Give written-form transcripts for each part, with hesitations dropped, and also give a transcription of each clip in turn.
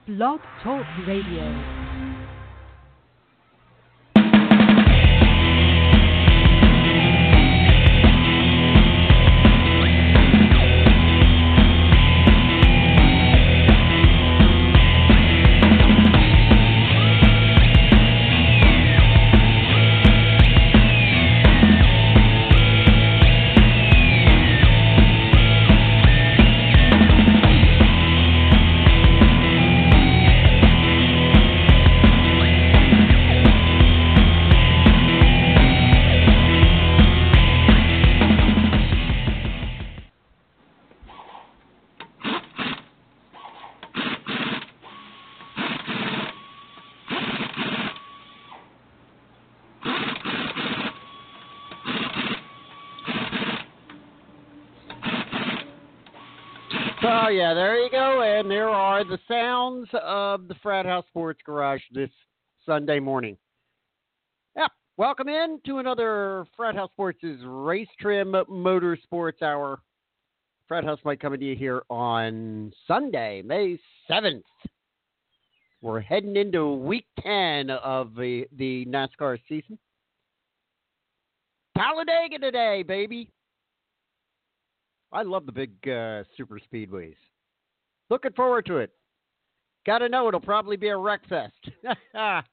Blog Talk Radio. Oh, yeah, there you go. And there are the sounds of the Frat House Sports Garage this Sunday morning. Yep. Welcome in to another Frat House Sports' Race Trim Motorsports Hour. Frat House might come to you here on Sunday, May 7th. We're heading into week 10 of the NASCAR season. Talladega today, baby. I love the big super speedways. Looking forward to it. Got to know it'll probably be a wreck fest. But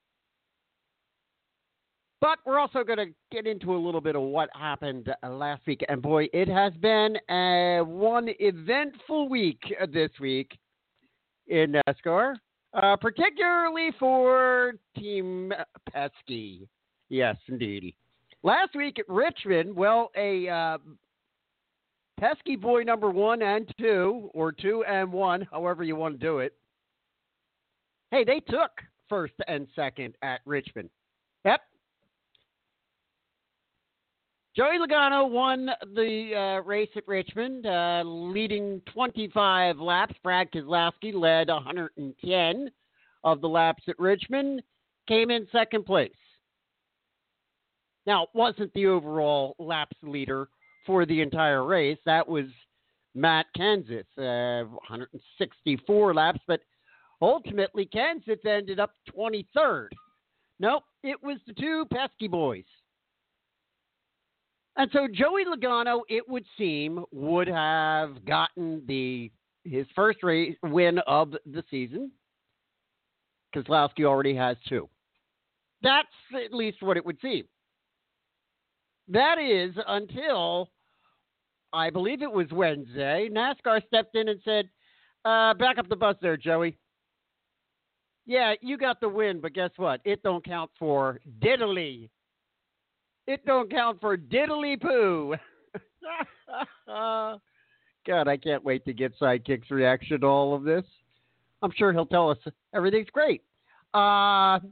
we're also going to get into a little bit of what happened last week. And boy, it has been one eventful week this week in NASCAR, particularly for Team Penske. Yes, indeed. Last week at Richmond, well, a Penske boy number 1 and 2, or 2 and 1, however you want to do it. Hey, they took first and second at Richmond. Yep. Joey Logano won the race at Richmond, leading 25 laps. Brad Keselowski led 110 of the laps at Richmond, came in second place. Now, it wasn't the overall laps leader for the entire race. That was Matt Kenseth, 164 laps, but ultimately Kenseth ended up 23rd. Nope, it was the two Penske boys. And so Joey Logano, it would seem, would have gotten his first race win of the season. Keselowski already has 2. That's at least what it would seem. That is until, I believe it was Wednesday, NASCAR stepped in and said, back up the bus there, Joey. Yeah, you got the win, but guess what? It don't count for diddly. It don't count for diddly-poo. God, I can't wait to get Sidekick's reaction to all of this. I'm sure he'll tell us everything's great. Yeah.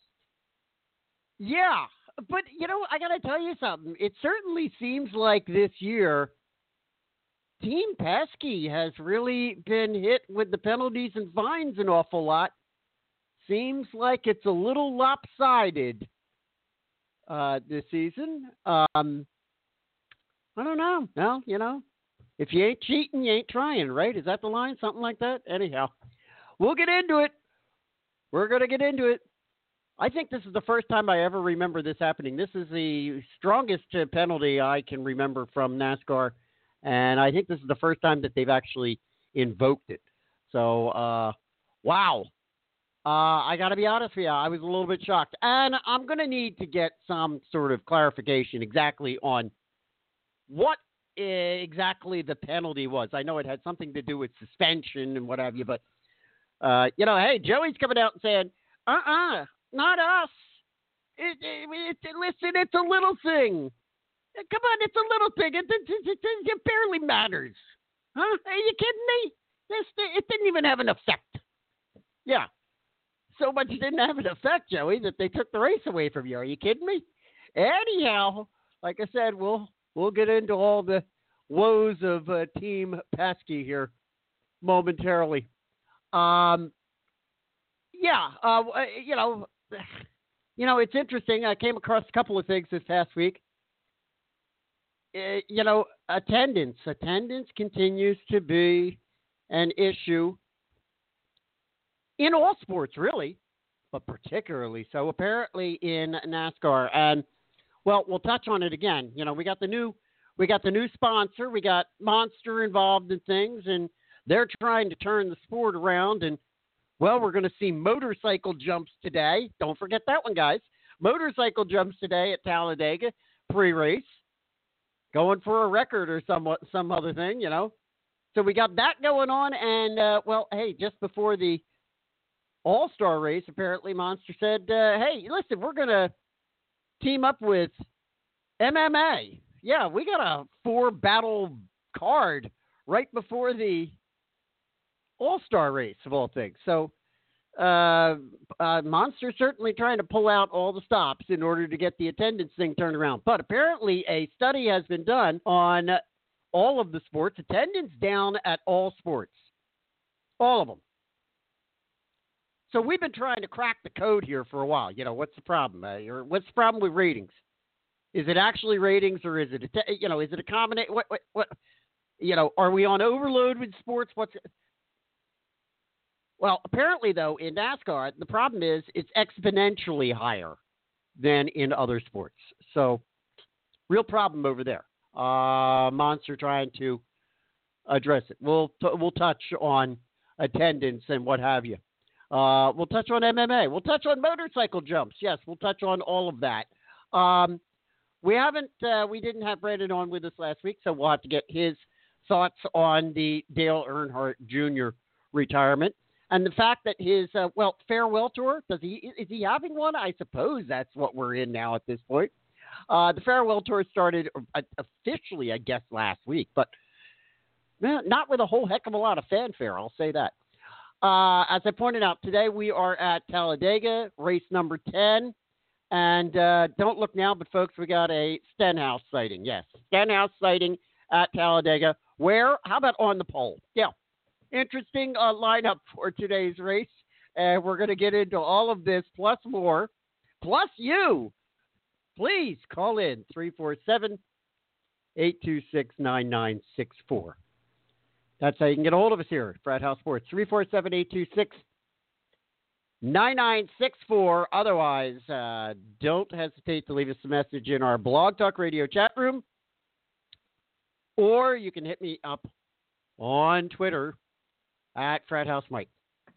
But, I got to tell you something. It certainly seems like this year, Team Penske has really been hit with the penalties and fines an awful lot. Seems like it's a little lopsided this season. I don't know. Well, if you ain't cheating, you ain't trying, right? Is that the line? Something like that? Anyhow, we'll get into it. We're going to get into it. I think this is the first time I ever remember this happening. This is the strongest penalty I can remember from NASCAR, and I think this is the first time that they've actually invoked it. So, wow. I got to be honest with you, I was a little bit shocked. And I'm going to need to get some sort of clarification exactly on what exactly the penalty was. I know it had something to do with suspension and what have you, but, hey, Joey's coming out and saying, not us. Listen, it's a little thing. Come on, it's a little thing. It barely matters. Huh? Are you kidding me? It didn't even have an effect. Yeah. So much didn't have an effect, Joey, that they took the race away from you. Are you kidding me? Anyhow, like I said, we'll get into all the woes of Team Penske here momentarily. It's interesting. I came across a couple of things this past week. Attendance. Attendance continues to be an issue in all sports, really, but particularly so apparently in NASCAR. And well, we'll touch on it again. You know, we got the new sponsor, we got Monster involved in things, and they're trying to turn the sport around. And well, we're going to see motorcycle jumps today. Don't forget that one, guys. Motorcycle jumps today at Talladega pre-race, going for a record or some other thing, you know. So we got that going on, and well, hey, just before the All-Star race, apparently Monster said, hey, listen, we're going to team up with MMA. Yeah, we got a 4-battle card right before the All-Star race, of all things. So Monster certainly trying to pull out all the stops in order to get the attendance thing turned around. But apparently a study has been done on all of the sports. Attendance down at all sports. All of them. So we've been trying to crack the code here for a while. You know, what's the problem? What's the problem with ratings? Is it actually ratings, or is it, is it a combination? What, are we on overload with sports? Well, apparently, though, in NASCAR, the problem is it's exponentially higher than in other sports. So, real problem over there. Monster trying to address it. We'll touch on attendance and what have you. We'll touch on MMA. We'll touch on motorcycle jumps. Yes, we'll touch on all of that. We didn't have Brandon on with us last week, so we'll have to get his thoughts on the Dale Earnhardt Jr. retirement and the fact that his farewell tour. Is he having one? I suppose that's what we're in now at this point. The farewell tour started officially, I guess, last week, but not with a whole heck of a lot of fanfare. I'll say that. As I pointed out, today we are at Talladega, race number 10. And don't look now, but folks, we got a Stenhouse sighting. Yes, Stenhouse sighting at Talladega. Where? How about on the pole? Yeah. Interesting lineup for today's race. And we're going to get into all of this plus more. Plus you. Please call in 347-826-9964. That's how you can get a hold of us here at Frat House Sports. 347-826-9964. Otherwise, don't hesitate to leave us a message in our Blog Talk Radio chat room. Or you can hit me up on Twitter at Frat House Mike.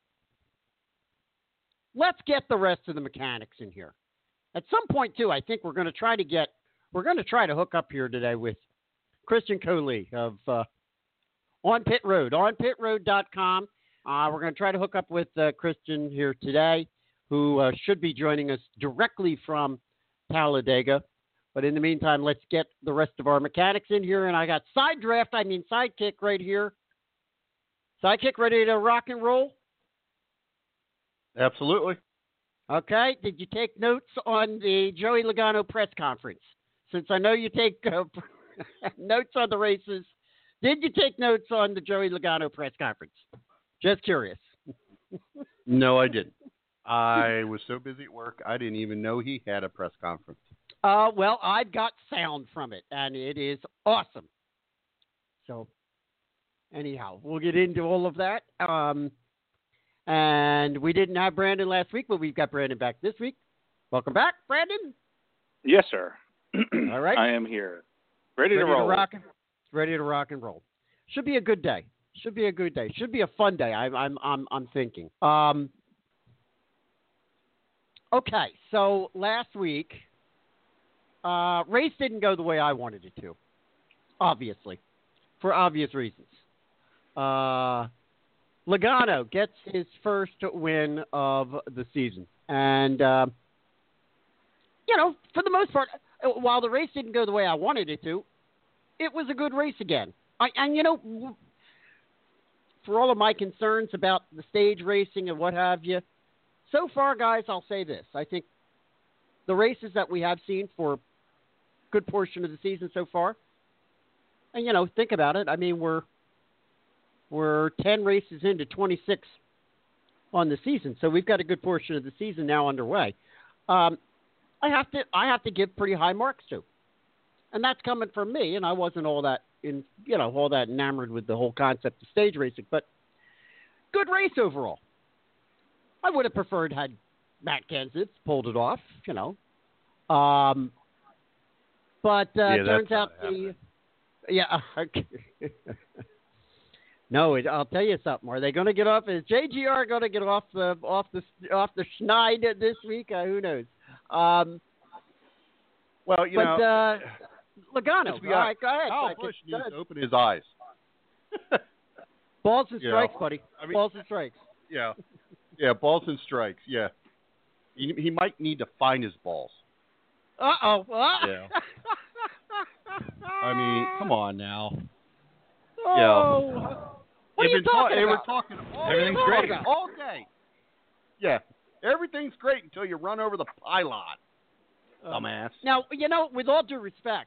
Let's get the rest of the mechanics in here. At some point, too, I think we're going to try to hook up here today with Christian Coley of On Pit Road, onpitroad.com. We're going to try to hook up with Christian here today, who should be joining us directly from Talladega. But in the meantime, let's get the rest of our mechanics in here. And I got Sidekick right here. Sidekick, ready to rock and roll? Absolutely. Okay. Did you take notes on the Joey Logano press conference? Since I know you take notes on the races, did you take notes on the Joey Logano press conference? Just curious. No, I didn't. I was so busy at work, I didn't even know he had a press conference. Well, I've got sound from it, and it is awesome. So, anyhow, we'll get into all of that. And we didn't have Brandon last week, but we've got Brandon back this week. Welcome back, Brandon. Yes, sir. All right. I am here. Ready to roll. Ready to rock and roll. Should be a good day. Should be a good day. Should be a fun day. I'm thinking. Okay, so last week, race didn't go the way I wanted it to. Obviously, for obvious reasons. Logano gets his first win of the season, and for the most part, while the race didn't go the way I wanted it to, it was a good race again. For all of my concerns about the stage racing and what have you, so far, guys, I'll say this. I think the races that we have seen for a good portion of the season so far, and, think about it. I mean, we're 10 races into 26 on the season, so we've got a good portion of the season now underway. I have to give pretty high marks to, and that's coming from me. And I wasn't all that enamored with the whole concept of stage racing, but good race overall. I would have preferred had Matt Kenseth pulled it off, But turns out No, I'll tell you something. Are they going to get off? Is JGR going to get off the schneid this week? Who knows? Well, Logano. Let's be All right, go ahead. Kyle Busch needs to open his eyes. Balls and strikes, buddy. Balls and strikes. Yeah, balls and strikes. Yeah, he might need to find his balls. Uh-oh. Yeah. I mean, come on now. Oh. What are you talking about? We're talking Everything's great. All day. Yeah, everything's great until you run over the pylon. Dumbass. Now, with all due respect,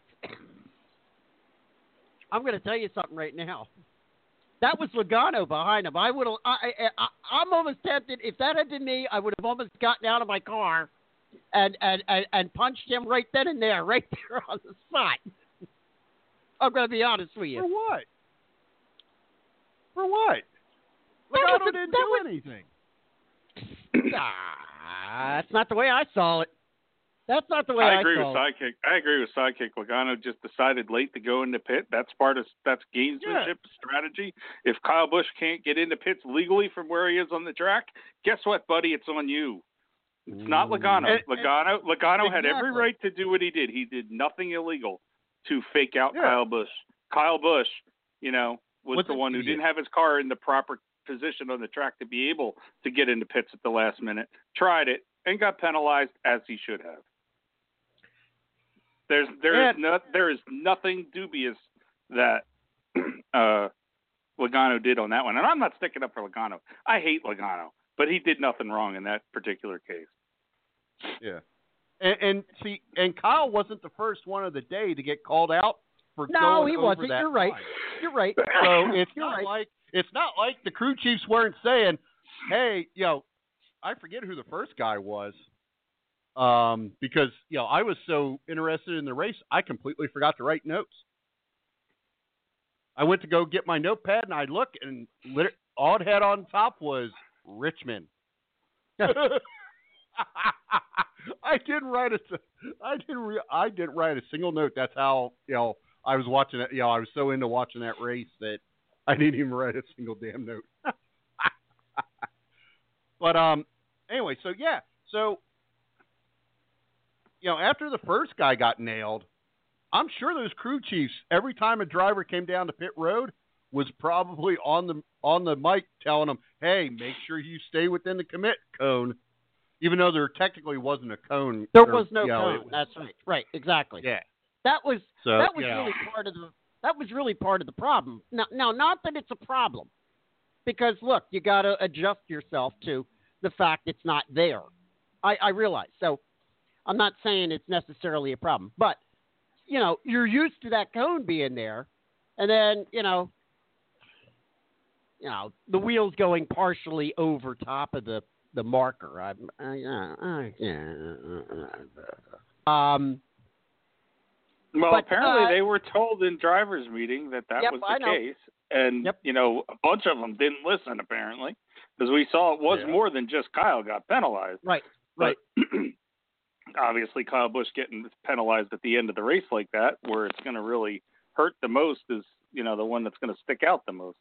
I'm going to tell you something right now. That was Logano behind him. I'm almost tempted. If that had been me, I would have almost gotten out of my car and punched him right then and there, right there on the spot. I'm going to be honest with you. For what? Logano didn't do anything. That's not the way I saw it. That's not the way I agree saw with Sidekick. I agree with Sidekick. Logano just decided late to go into pit. That's gamesmanship strategy. If Kyle Busch can't get into pits legally from where he is on the track, guess what, buddy? It's on you. It's not Logano. Logano had every right to do what he did. He did nothing illegal to fake out Kyle Busch. Kyle Busch, was the one who didn't have his car in the proper position on the track to be able to get into pits at the last minute. Tried it and got penalized as he should have. There is nothing dubious that Logano did on that one. And I'm not sticking up for Logano. I hate Logano, but he did nothing wrong in that particular case. Yeah. And Kyle wasn't the first one of the day to get called out for going over that. No, he wasn't. You're right. line. You're right. So it's not like the crew chiefs weren't saying, "Hey, I forget who the first guy was." Because I was so interested in the race, I completely forgot to write notes. I went to go get my notepad, and I looked, and all it had on top was Richmond. I didn't write a single note. That's how I was watching it. I was so into watching that race that I didn't even write a single damn note. But anyway, so after the first guy got nailed, I'm sure those crew chiefs, every time a driver came down to pit road, was probably on the mic telling them, "Hey, make sure you stay within the commit cone," even though there technically wasn't a cone. There was no cone. That's right. Right. Exactly. Yeah. That was really part of the. That was really part of the problem. Now, not that it's a problem, because look, you got to adjust yourself to the fact it's not there. I realize. So I'm not saying it's necessarily a problem, but you're used to that cone being there, and then the wheels going partially over top of the marker. Well, apparently they were told in drivers' meeting that was the case, and a bunch of them didn't listen apparently, because we saw it was more than just Kyle got penalized. Right. But obviously, Kyle Busch getting penalized at the end of the race like that, where it's going to really hurt the most, is the one that's going to stick out the most.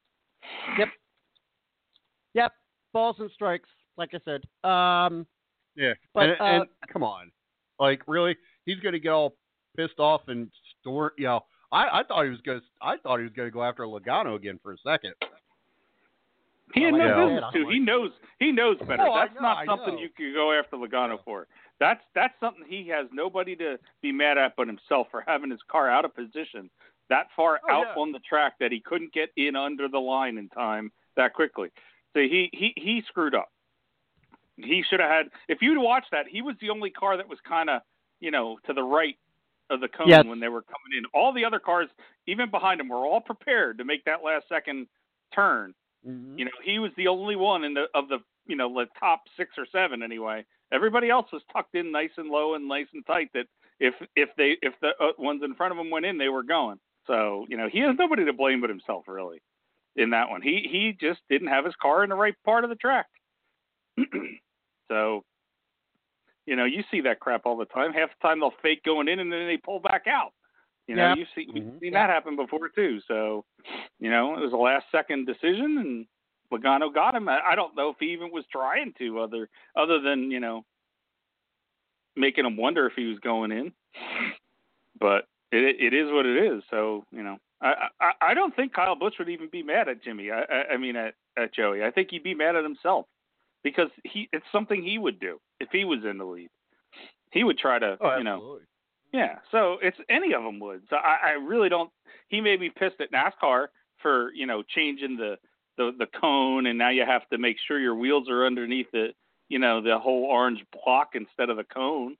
Yep. Balls and strikes, like I said. Yeah, but and come on, like really, he's going to get all pissed off and store. I thought he was going to go after Logano again for a second. He had no business to. He knows better. That's not something know. You could go after Logano for. That's something he has nobody to be mad at but himself for having his car out of position that far on the track that he couldn't get in under the line in time that quickly. So he screwed up. He should have had. If you'd watched that, he was the only car that was kind of to the right of the cone when they were coming in. All the other cars, even behind him, were all prepared to make that last second turn. Mm-hmm. He was the only one of the top 6 or 7 anyway. Everybody else was tucked in nice and low and nice and tight. That if the ones in front of him went in, they were going. So he has nobody to blame but himself really in that one. He just didn't have his car in the right part of the track. So, you see that crap all the time. Half the time they'll fake going in and then they pull back out. You've seen that happen before too. So, it was a last-second decision, and Logano got him. I don't know if he even was trying to, other than making him wonder if he was going in. But it is what it is. So, I don't think Kyle Busch would even be mad at Jimmy. I mean at Joey. I think he'd be mad at himself because it's something he would do if he was in the lead. He would try to, absolutely. Yeah, so it's any of them would. So I really don't. He may be pissed at NASCAR for changing the cone, and now you have to make sure your wheels are underneath the whole orange block instead of the cone.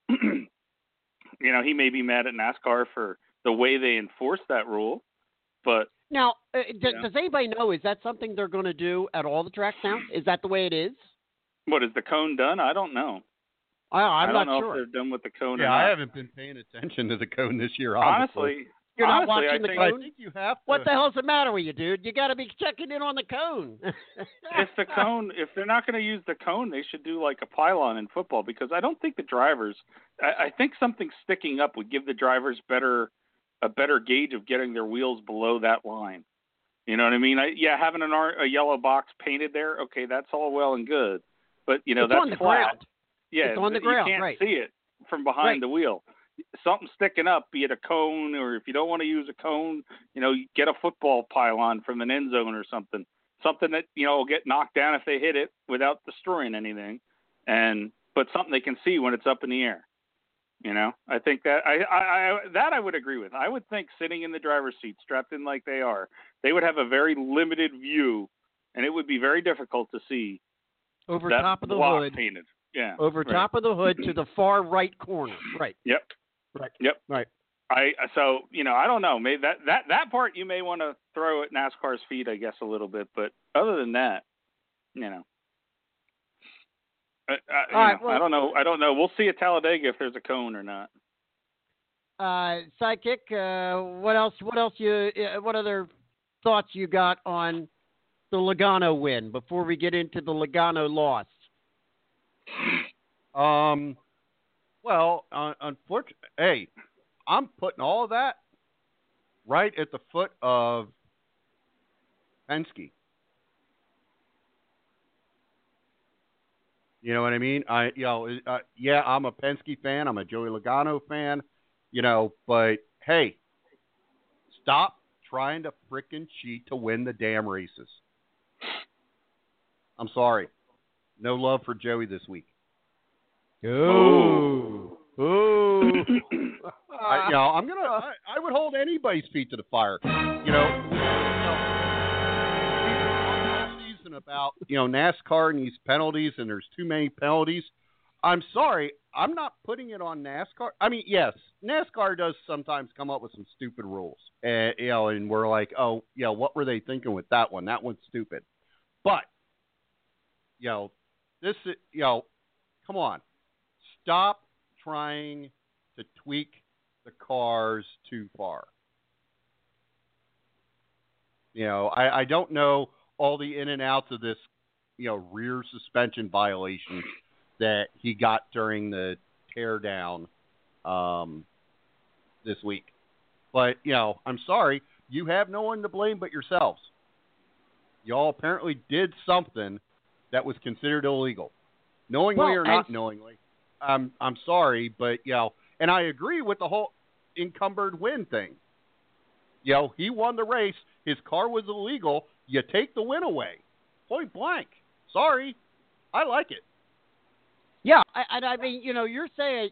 He may be mad at NASCAR for the way they enforce that rule, but now does anybody know, is that something they're going to do at all the tracks now? Is that the way it is? What, is the cone done? I don't know. I'm not not sure sure if they're done with the cone. Yeah, or not. I haven't been paying attention to the cone this year. Honestly, you're not watching the cone. I think you have to. What the hell's the matter with you, dude? You got to be checking in on the cone. If they're not going to use the cone, they should do like a pylon in football, because I don't think the drivers. I think something sticking up would give the drivers a better gauge of getting their wheels below that line. You know what I mean? Having a yellow box painted there, okay, that's all well and good, but it's that's on the flat. ground. Yeah, it's on the ground. You can't right. see it from behind the wheel. Something sticking up, be it a cone, or if you don't want to use a cone, you get a football pylon from an end zone or something that will get knocked down if they hit it without destroying anything, but something they can see when it's up in the air. I think that I would agree with. I would think sitting in the driver's seat, strapped in like they are, they would have a very limited view, and it would be very difficult to see over that top of the block hood. painted. Yeah. Over top of the hood to the far right corner. Right. Yep. Right. Yep. Right. I don't know. Maybe that part you may want to throw at NASCAR's feet, I guess, a little bit. But other than that, I don't know. I don't know. We'll see at Talladega if there's a cone or not. Sidekick, what else? What other thoughts you got on the Logano win before we get into the Logano loss? Well, unfortunately, hey, I'm putting all of that right at the foot of Penske. You know what I mean? I'm a Penske fan. I'm a Joey Logano fan. But hey, stop trying to frickin' cheat to win the damn races. I'm sorry. No love for Joey this week. Ooh. I would hold anybody's feet to the fire. Season about NASCAR and these penalties, and there's too many penalties. I'm sorry, I'm not putting it on NASCAR. I mean, yes, NASCAR does sometimes come up with some stupid rules, and we're like, oh, what were they thinking with that one? That one's stupid. But this is, come on. Stop trying to tweak the cars too far. I don't know all the in and outs of this, rear suspension violation that he got during the tear down this week. But, I'm sorry, you have no one to blame but yourselves. Y'all apparently did something that was considered illegal. Knowingly or not knowingly. I'm sorry, but, and I agree with the whole encumbered win thing. He won the race. His car was illegal. You take the win away. Point blank. Sorry. I like it. Yeah, I mean, you're saying,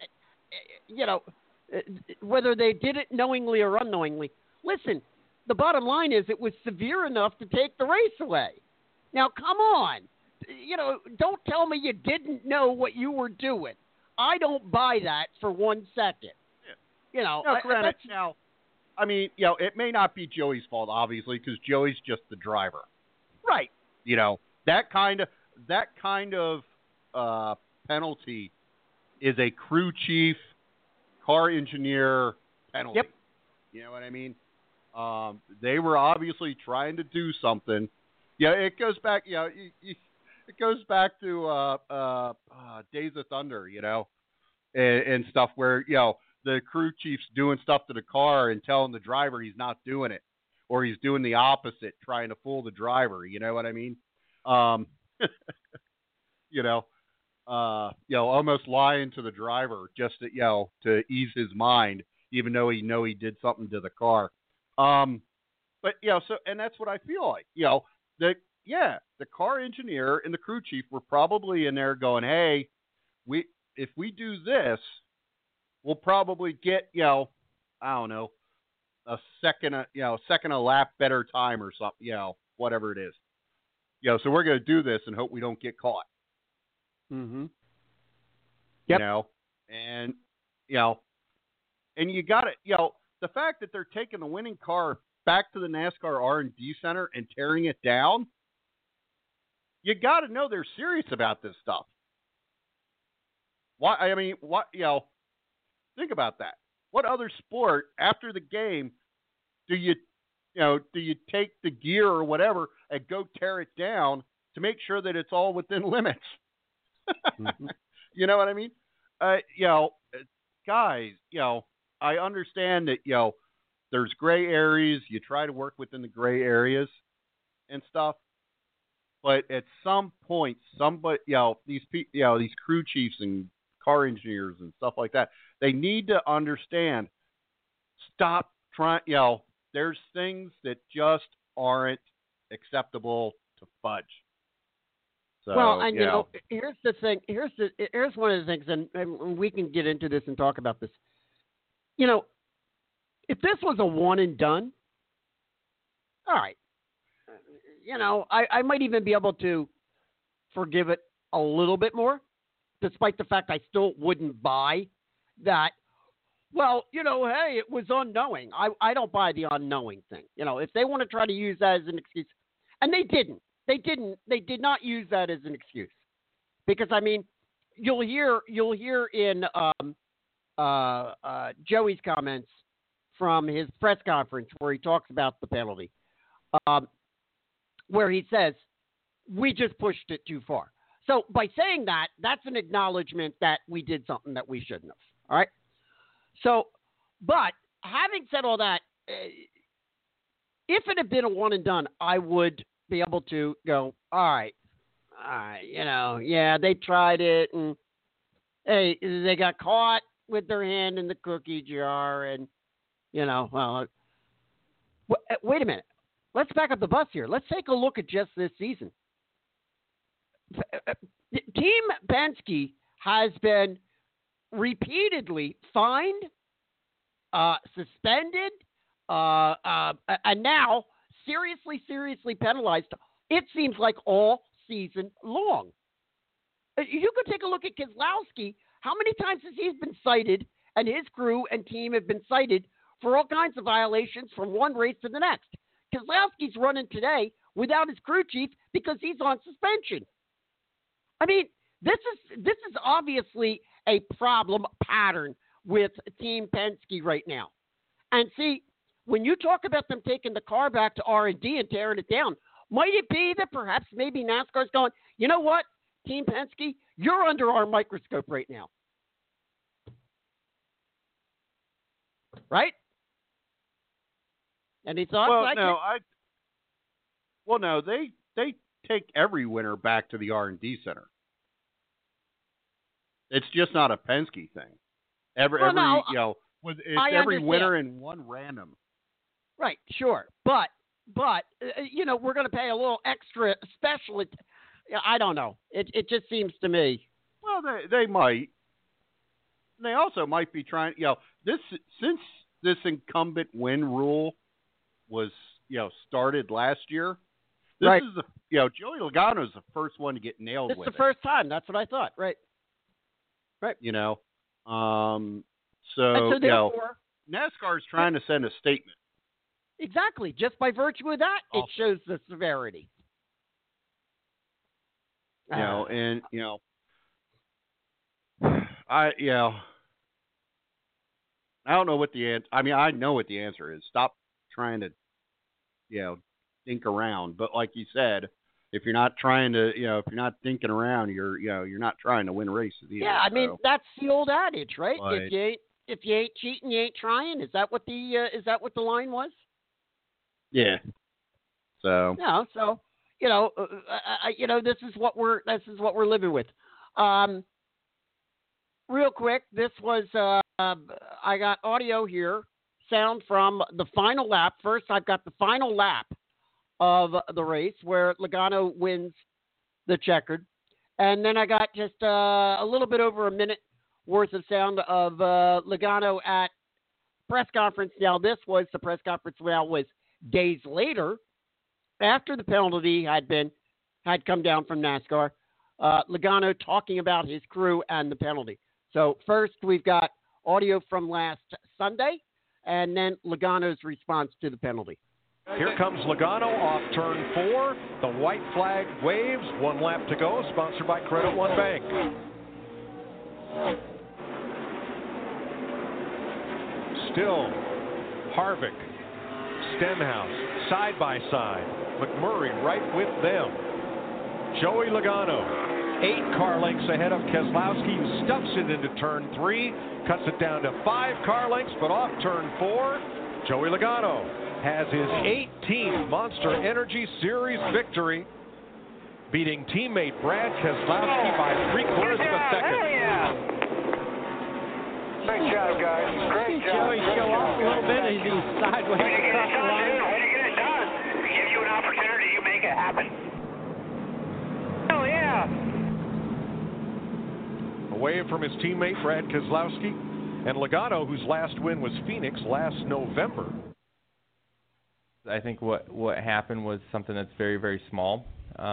whether they did it knowingly or unknowingly. Listen, the bottom line is it was severe enough to take the race away. Now, come on. Don't tell me you didn't know what you were doing. I don't buy that for 1 second. Yeah. Granted, I mean, it may not be Joey's fault, obviously, because Joey's just the driver. Right. That kind of penalty is a crew chief, car engineer penalty. Yep. You know what I mean? They were obviously trying to do something. Yeah, it goes back. It it goes back to Days of Thunder, and stuff where the crew chief's doing stuff to the car and telling the driver he's not doing it, or he's doing the opposite, trying to fool the driver. You know what I mean? Almost lying to the driver just to ease his mind, even though he did something to the car. But and that's what I feel like. The car engineer and the crew chief were probably in there going, "Hey, if we do this, we'll probably get I don't know, a second a lap better time or something, whatever it is. So we're going to do this and hope we don't get caught." Mm-hmm. Yep. And you got it. The fact that they're taking the winning car back to the NASCAR R&D Center and tearing it down, you got to know they're serious about this stuff. Why? I mean, what? Think about that. What other sport after the game do you take the gear or whatever and go tear it down to make sure that it's all within limits? Mm-hmm. You know what I mean? Guys, I understand that, there's gray areas. You try to work within the gray areas and stuff. But at some point, somebody, these crew chiefs and car engineers and stuff like that, they need to understand, stop trying, there's things that just aren't acceptable to fudge. So, well, and here's the thing. Here's one of the things, and we can get into this and talk about this. If this was a one and done, all right. I might even be able to forgive it a little bit more, despite the fact I still wouldn't buy that. Well, hey, it was unknowing. I don't buy the unknowing thing. If they want to try to use that as an excuse, and they didn't. They did not use that as an excuse, because you'll hear in Joey's comments from his press conference where he talks about the penalty, where he says we just pushed it too far. So by saying that, that's an acknowledgement that we did something that we shouldn't have. All right. So, but having said all that, if it had been a one and done, I would be able to go, all right, they tried it, and hey, they got caught with their hand in the cookie jar, and well, wait a minute, let's back up the bus here. Let's take a look at just this season. Team Penske has been repeatedly fined, suspended, and now seriously penalized, it seems like all season long. You could take a look at Keselowski. How many times has he been cited, and his crew and team have been cited for all kinds of violations from one race to the next? Keselowski's running today without his crew chief because he's on suspension. This is obviously a problem pattern with Team Penske right now. And see, when you talk about them taking the car back to R&D and tearing it down, might it be that perhaps maybe NASCAR's going, you know what, Team Penske, you're under our microscope right now. Right? Any thoughts? No, they take every winner back to the R&D center. It's just not a Penske thing. Every winner and one random. Right, sure, but we're going to pay a little extra special. I don't know. It just seems to me. Well, they might. They also might be trying. Since this incumbent win rule was started last year. This right. is Joey Logano is the first one to get nailed. This with is the first time. That's what I thought. Right. So therefore, NASCAR is trying to send a statement. Exactly. Just by virtue of that, it shows the severity. I don't know what the answer. I know what the answer is. Stop trying to, think around. But like you said, if you're not trying to, if you're not thinking around, you're not trying to win races either. Yeah, I mean that's the old adage, right? But, if you ain't cheating, you ain't trying. Is that what the line was? Yeah. So. No, so this is what we're living with. Real quick, this was I got audio here, sound from the final lap. First, I've got the final lap of the race where Logano wins the checkered. And then I got just a little bit over a minute worth of sound of Logano at press conference. Now, this was the press conference was days later after the penalty had come down from NASCAR. Logano talking about his crew and the penalty. So first, we've got audio from last Sunday, and then Logano's response to the penalty. Here comes Logano off turn 4. The white flag waves. 1 lap to go. Sponsored by Credit One Bank. Still, Harvick, Stenhouse, side by side. McMurray right with them. Joey Logano, 8 car lengths ahead of Keselowski, who stuffs it into turn 3, cuts it down to 5 car lengths, but off turn 4, Joey Logano has his 18th Monster Energy Series victory, beating teammate Brad Keselowski by 3/4 of a second. Hell yeah! Great job, guys. Great job. Joey show off a little bit as he's sideways Way to get it across the done, line. dude. Way to get it done. We give you an opportunity, you make it happen. Hell yeah! Away from his teammate Brad Keselowski and Logano, whose last win was Phoenix last November. I think what happened was something that's very, very small.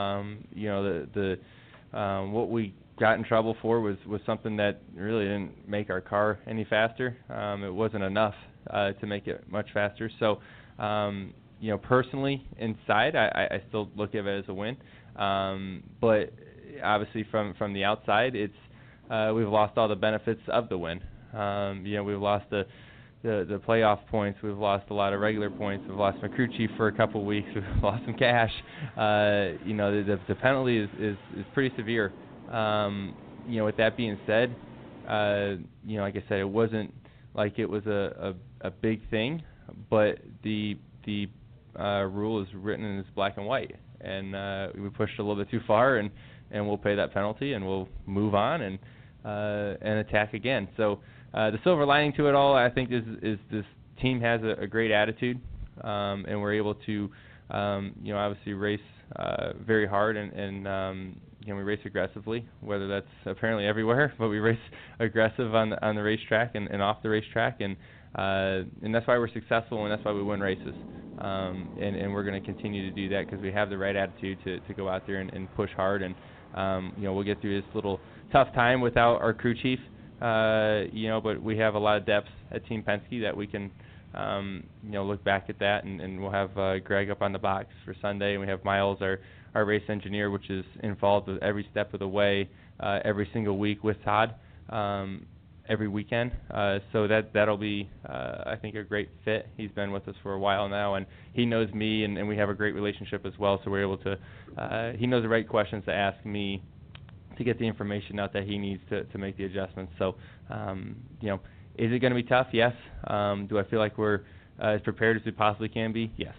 What we got in trouble for was something that really didn't make our car any faster. It wasn't enough to make it much faster. So, personally inside, I still look at it as a win. But obviously from the outside, it's we've lost all the benefits of the win. We've lost the playoff points. We've lost a lot of regular points. We've lost my crew chief for a couple of weeks. We've lost some cash. The penalty is pretty severe. With that being said, like I said, it wasn't like it was a big thing, but the rule is written in this black and white, and we pushed a little bit too far, and we'll pay that penalty, and we'll move on and attack again. So. The silver lining to it all, I think, is this team has a great attitude, and we're able to, obviously race very hard, and we race aggressively. Whether that's apparently everywhere, but we race aggressive on the racetrack and off the racetrack, and that's why we're successful, and that's why we win races. And we're going to continue to do that because we have the right attitude to go out there and push hard, and we'll get through this little tough time without our crew chief. But we have a lot of depth at Team Penske that we can, look back at that, and we'll have Greg up on the box for Sunday, and we have Miles, our race engineer, which is involved with every step of the way, every single week with Todd, every weekend. So that'll be, I think, a great fit. He's been with us for a while now, and he knows me, and we have a great relationship as well. So we're able to, he knows the right questions to ask me to get the information out that he needs to make the adjustments. So, is it going to be tough? Yes. Do I feel like we're as prepared as we possibly can be? Yes.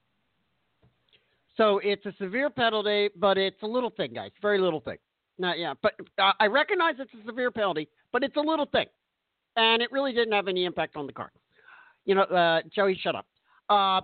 So it's a severe penalty, but it's a little thing, guys. Very little thing. But I recognize it's a severe penalty, but it's a little thing. And it really didn't have any impact on the car. Joey, shut up.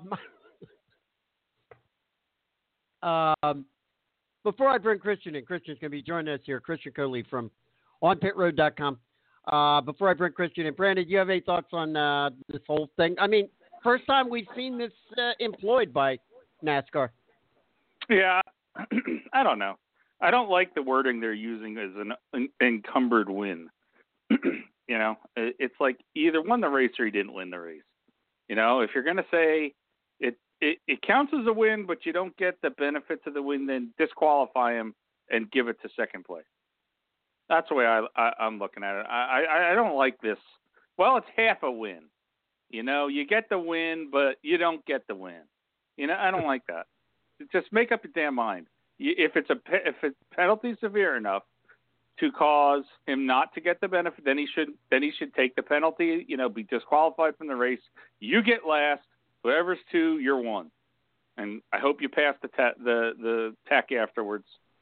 Before I bring Christian in, Christian's going to be joining us here, Christian Coley from onpitroad.com. Before I bring Christian in, Brandon, do you have any thoughts on this whole thing? I mean, first time we've seen this employed by NASCAR. Yeah, I don't know. I don't like the wording they're using as an encumbered win. It's like you either won the race or you didn't win the race. If you're going to say it counts as a win, but you don't get the benefits of the win, then disqualify him and give it to second place. That's the way I'm looking at it. I don't like this. Well, it's half a win. You get the win, but you don't get the win. I don't like that. Just make up your damn mind. If it's penalty severe enough to cause him not to get the benefit, then he should take the penalty. Be disqualified from the race. You get last. Whoever's 2, you're 1. And I hope you pass the tech afterwards.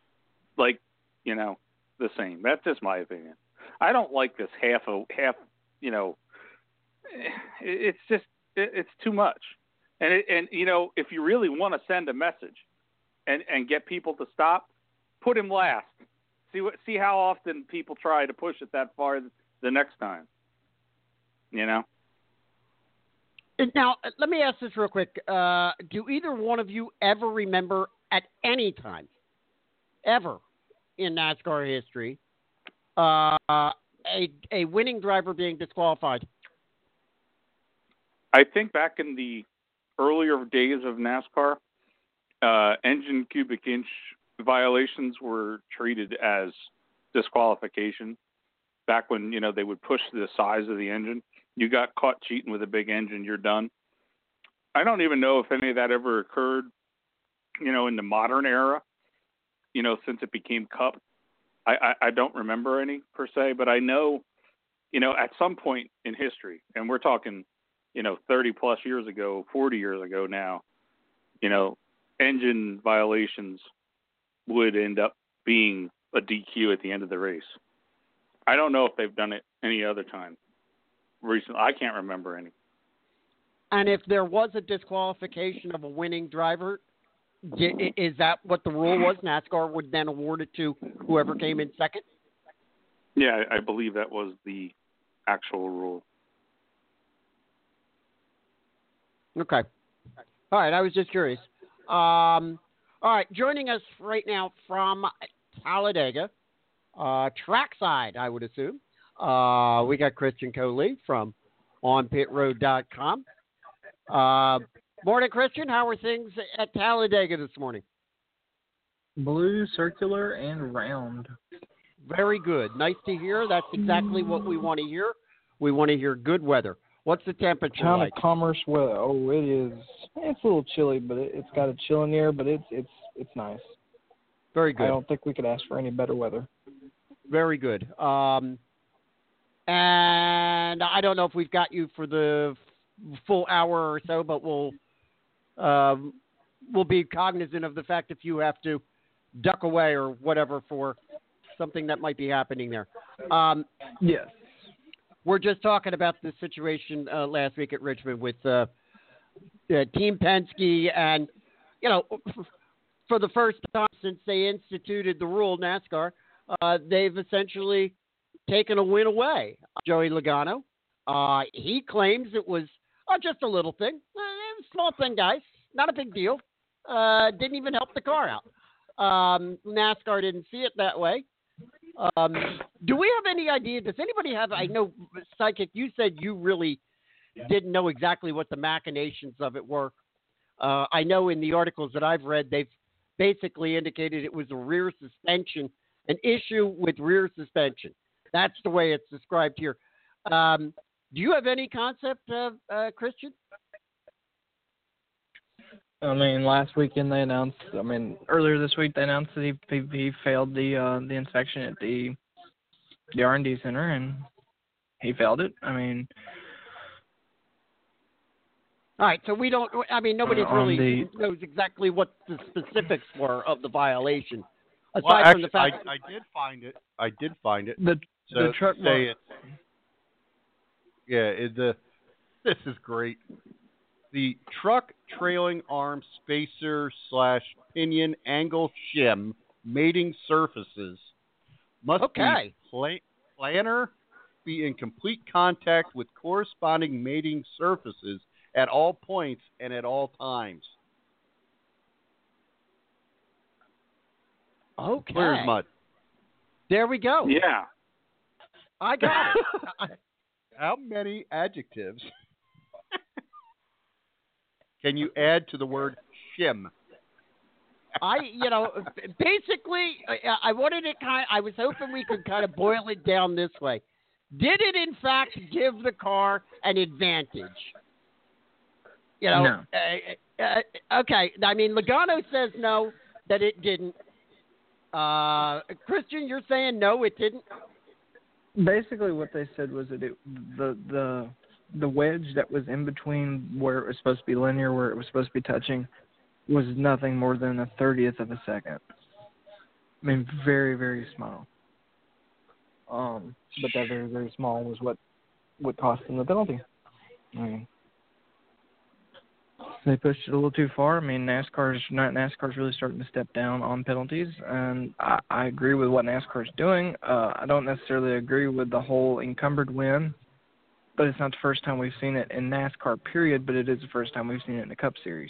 The same. That's just my opinion. I don't like this half. It's too much. And if you really want to send a message and get people to stop, put him last. See how often people try to push it that far the next time. Now, let me ask this real quick. Do either one of you ever remember at any time, ever in NASCAR history, a winning driver being disqualified? I think back in the earlier days of NASCAR, engine cubic inch violations were treated as disqualification. Back when, they would push the size of the engine. You got caught cheating with a big engine, you're done. I don't even know if any of that ever occurred, in the modern era, since it became Cup. I don't remember any per se, but I know, at some point in history, and we're talking, 30 plus years ago, 40 years ago now, engine violations would end up being a DQ at the end of the race. I don't know if they've done it any other time recently. I can't remember any. And if there was a disqualification of a winning driver, is that what the rule was? NASCAR would then award it to whoever came in second? Yeah, I believe that was the actual rule. Okay. All right, I was just curious. All right, joining us right now from Talladega, trackside, I would assume. We got Christian Coley from OnPitRoad.com. Morning, Christian. How are things at Talladega this morning? Blue, circular, and round. Very good. Nice to hear. That's exactly what we want to hear. We want to hear good weather. What's the temperature Town like? of Commerce weather. Oh, it is. It's a little chilly, but it's got a chill in the air, but it's nice. Very good. I don't think we could ask for any better weather. Very good. And I don't know if we've got you for the full hour or so, but we'll be cognizant of the fact if you have to duck away or whatever for something that might be happening there. Yes. We're just talking about the situation last week at Richmond with Team Penske, and for the first time since they instituted the rule, NASCAR, they've essentially taken a win away. Joey Logano, he claims it was just a little thing, small thing, guys, not a big deal. Didn't even help the car out. NASCAR didn't see it that way. Do we have any idea? Does anybody have? I know, Psychic, you said you really didn't know exactly what the machinations of it were. I know in the articles that I've read, they've basically indicated it was a rear suspension, an issue with rear suspension. That's the way it's described here. Do you have any concept, Christian? Last weekend they announced. Earlier this week they announced that he failed the inspection at the R&D center, and he failed it. All right, so we don't. Nobody really knows exactly what the specifics were of the violation. Aside from the fact, I did find it. The truck. This is great. The truck trailing arm spacer / pinion angle shim mating surfaces must be planar, be in complete contact with corresponding mating surfaces at all points and at all times. Okay. Clear as mud. There we go. Yeah. I got it. How many adjectives can you add to the word shim? Basically, I wanted it I was hoping we could kind of boil it down this way. Did it, in fact, give the car an advantage? No. Okay. Logano says no, that it didn't. Christian, you're saying no, it didn't? Basically, what they said was that the wedge that was in between where it was supposed to be linear, where it was supposed to be touching, was nothing more than a 30th of a second. I mean, very, very small. But that very, very small was what cost them the penalty. I mean, they pushed it a little too far. I mean, NASCAR's really starting to step down on penalties, and I agree with what NASCAR's doing. I don't necessarily agree with the whole encumbered win, but it's not the first time we've seen it in NASCAR, period, but it is the first time we've seen it in the Cup Series.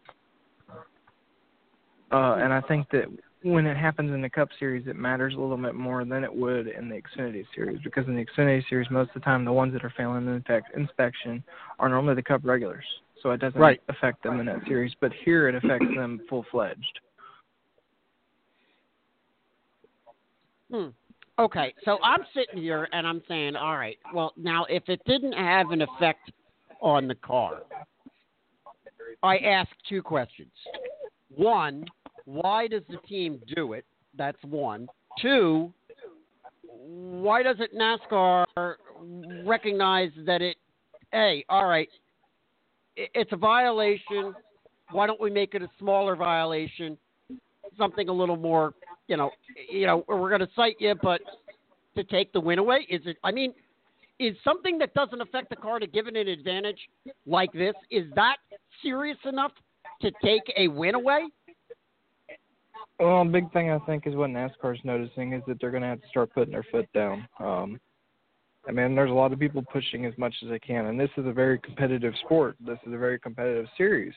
And I think that when it happens in the Cup Series, it matters a little bit more than it would in the Xfinity Series, because in the Xfinity Series, most of the time, the ones that are failing the inspection are normally the Cup regulars. So it doesn't affect them in that series, but here it affects them full-fledged. Okay, so I'm sitting here and I'm saying, all right, well, now if it didn't have an effect on the car, I ask two questions. One, why does the team do it? That's one. Two, why doesn't NASCAR recognize that all right, it's a violation. Why don't we make it a smaller violation? Something a little more, we're going to cite you, but to take the win away? Is something that doesn't affect the car to give it an advantage like this, is that serious enough to take a win away? Well, a big thing I think is what NASCAR's noticing is that they're going to have to start putting their foot down. There's a lot of people pushing as much as they can, and this is a very competitive sport. This is a very competitive series.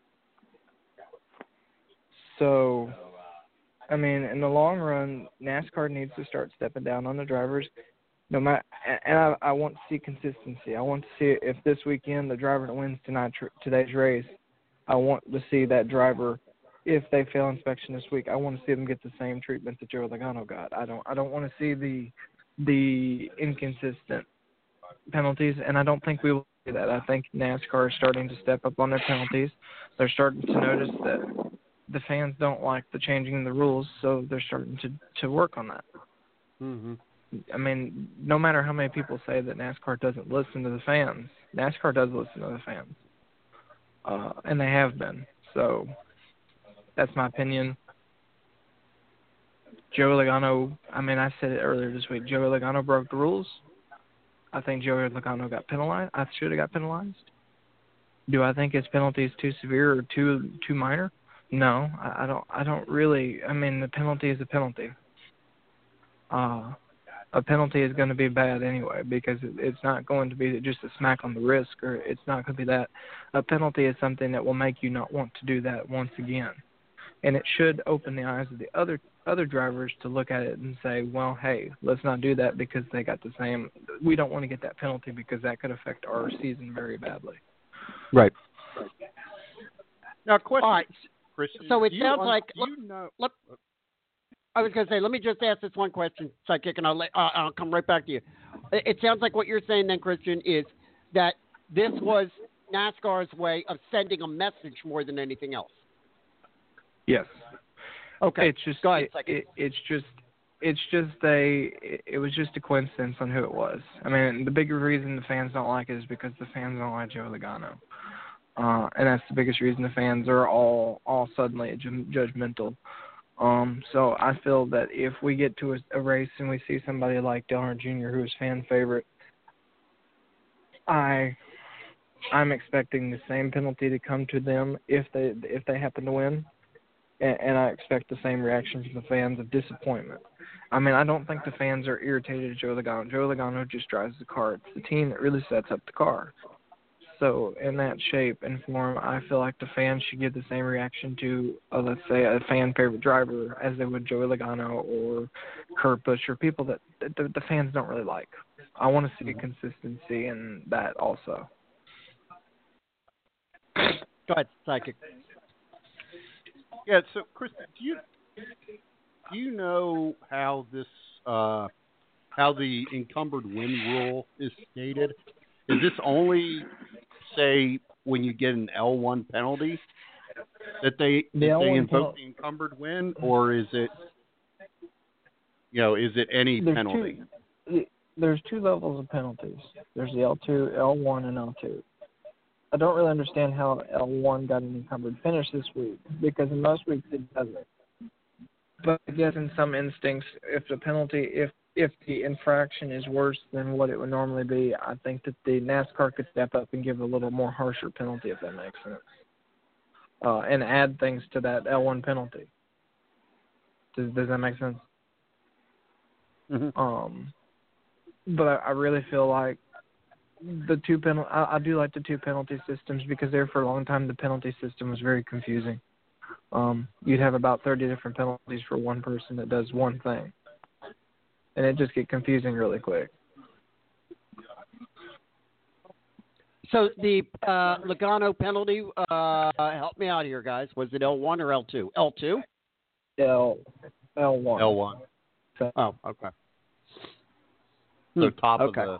So, in the long run, NASCAR needs to start stepping down on the drivers. No matter, and I want to see consistency. I want to see if this weekend the driver that wins today's race, I want to see that driver, if they fail inspection this week, I want to see them get the same treatment that Joey Logano got. I don't want to see the inconsistent penalties, and I don't think we will see that. I think NASCAR is starting to step up on their penalties. They're starting to notice that the fans don't like the changing of the rules, so they're starting to work on that. Mm-hmm. No matter how many people say that NASCAR doesn't listen to the fans, NASCAR does listen to the fans, and they have been. So that's my opinion. Joey Logano, I said it earlier this week, Joey Logano broke the rules. I think Joey Logano got penalized. I should have got penalized. Do I think his penalty is too severe or too minor? No, I don't really. The penalty is a penalty. A penalty is going to be bad anyway, because it's not going to be just a smack on the wrist, or it's not going to be that. A penalty is something that will make you not want to do that once again. And it should open the eyes of the other drivers to look at it and say, well, hey, let's not do that because they got the same. We don't want to get that penalty because that could affect our season very badly. Right. Now, question. All right. Christian, so it sounds like. I was going to say, let me just ask this one question, Sidekick, and I'll come right back to you. It sounds like what you're saying then, Christian, is that this was NASCAR's way of sending a message more than anything else. Yes. Okay. It's just Go ahead, it was just a coincidence on who it was. The bigger reason the fans don't like it is because the fans don't like Joey Logano. And that's the biggest reason the fans are all suddenly judgmental. So I feel that if we get to a race and we see somebody like Dale Earnhardt Jr., who is fan favorite, I'm expecting the same penalty to come to them if they happen to win, and I expect the same reaction from the fans of disappointment. I don't think the fans are irritated at Joey Logano. Joey Logano just drives the car. It's the team that really sets up the car. So in that shape and form, I feel like the fans should give the same reaction to, let's say, a fan favorite driver as they would Joey Logano or Kurt Busch, or people that the fans don't really like. I want to see consistency in that also. Go ahead, Psychic. Yeah. So, Chris, do you know how this how the encumbered win rule is stated? Is this only, say, when you get an L1 penalty that they invoke the encumbered win, or is it Is it any There's penalty? There's two levels of penalties. There's the L2, L1, and L2. I don't really understand how L1 got an encumbered finish this week, because in most weeks it doesn't. But I guess in some instincts, if the infraction is worse than what it would normally be, I think that the NASCAR could step up and give a little more harsher penalty, if that makes sense, and add things to that L1 penalty. Does that make sense? Mm-hmm. But I really feel like I do like the two penalty systems, because there for a long time the penalty system was very confusing. You'd have about 30 different penalties for one person that does one thing, and it just get confusing really quick. So the Logano penalty, help me out here, guys. Was it L1 or L2? L2? L1. L1. Oh, okay. So top okay. of